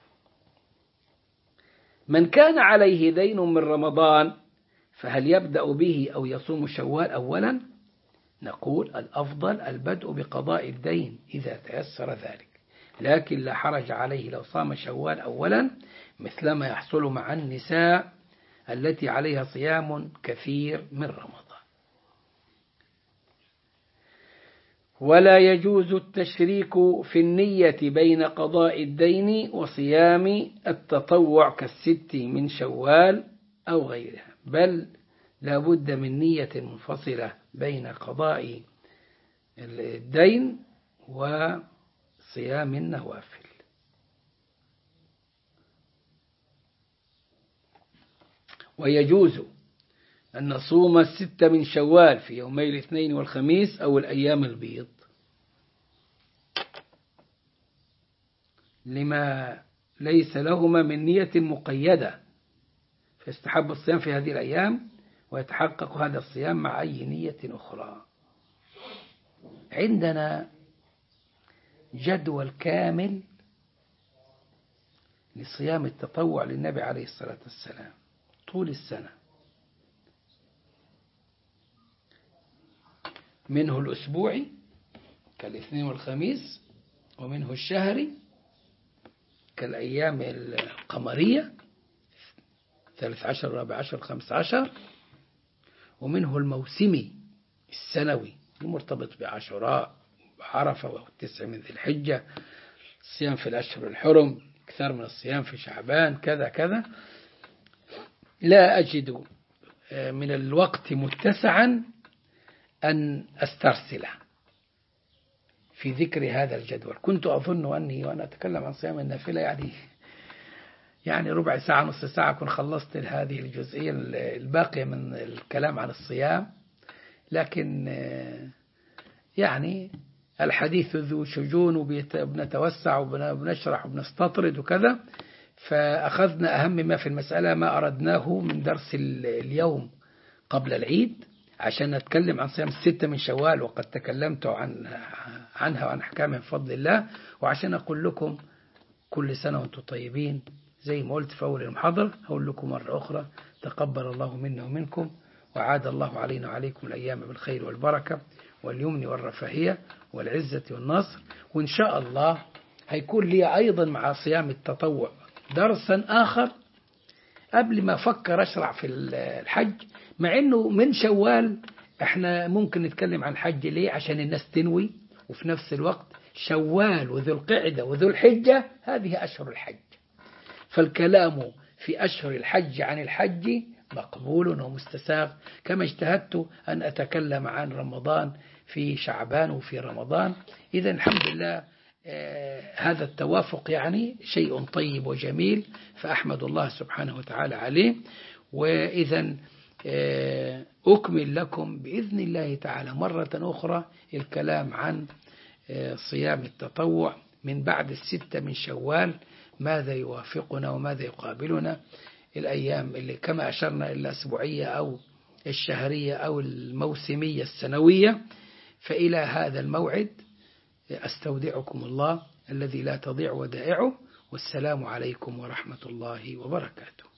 من كان عليه دين من رمضان فهل يبدأ به أو يصوم شوال أولا؟ نقول الأفضل البدء بقضاء الدين إذا تيسر ذلك، لكن لا حرج عليه لو صام شوال أولا، مثلما يحصل مع النساء التي عليها صيام كثير من رمضان. ولا يجوز التشريك في النية بين قضاء الدين وصيام التطوع كالست من شوال أو غيرها، بل لا بد من نية منفصلة بين قضاء الدين وصيام النوافل. ويجوز أن نصوم الستة من شوال في يومي الاثنين والخميس أو الأيام البيض، لما ليس لهما من نية مقيدة، فيستحب الصيام في هذه الأيام ويتحقق هذا الصيام مع أي نية أخرى. عندنا جدول كامل لصيام التطوع للنبي عليه الصلاة والسلام طول السنة، منه الأسبوعي كالاثنين والخميس، ومنه الشهري كالأيام القمرية ثالث عشر رابع عشر خمس عشر، ومنه الموسمي السنوي المرتبط بعاشوراء وعرفة والتسع من ذي الحجة، الصيام في الأشهر الحرم، أكثر من الصيام في شعبان، كذا كذا. لا أجد من الوقت متسعا أن أسترسله في ذكر هذا الجدول. كنت أظن أني وأنا أتكلم عن صيام النافلة يعني يعني ربع ساعة نصف ساعة أكون خلصت هذه الجزئية الباقية من الكلام عن الصيام، لكن يعني الحديث ذو شجون وبنتوسع وبنشرح وبنستطرد وكذا، فأخذنا أهم ما في المسألة ما أردناه من درس اليوم قبل العيد عشان نتكلم عن صيام الستة من شوال، وقد تكلمت عن عنها وعن أحكامها بفضل الله، وعشان أقول لكم كل سنة وأنتم طيبين زي ما قلت في أول المحاضرة. أقول لكم مرة أخرى تقبل الله منا ومنكم، وعاد الله علينا وعليكم الأيام بالخير والبركة واليمن والرفاهية والعزة والنصر. وإن شاء الله هيكون لي أيضا مع صيام التطوع درسا آخر قبل ما أفكر أشرع في الحج، مع أنه من شوال احنا ممكن نتكلم عن الحج. ليه؟ عشان الناس تنوي، وفي نفس الوقت شوال وذو القعدة وذو الحجة هذه أشهر الحج، فالكلام في أشهر الحج عن الحج مقبول ومستساغ، كما اجتهدت أن أتكلم عن رمضان في شعبان وفي رمضان. إذا الحمد لله آه هذا التوافق يعني شيء طيب وجميل، فأحمد الله سبحانه وتعالى عليه. وإذا آه أكمل لكم بإذن الله تعالى مرة أخرى الكلام عن آه صيام التطوع من بعد الستة من شوال، ماذا يوافقنا وماذا يقابلنا الأيام اللي كما أشرنا الأسبوعية أو الشهرية أو الموسمية السنوية. فإلى هذا الموعد أستودعكم الله الذي لا تضيع ودائعه، والسلام عليكم ورحمة الله وبركاته.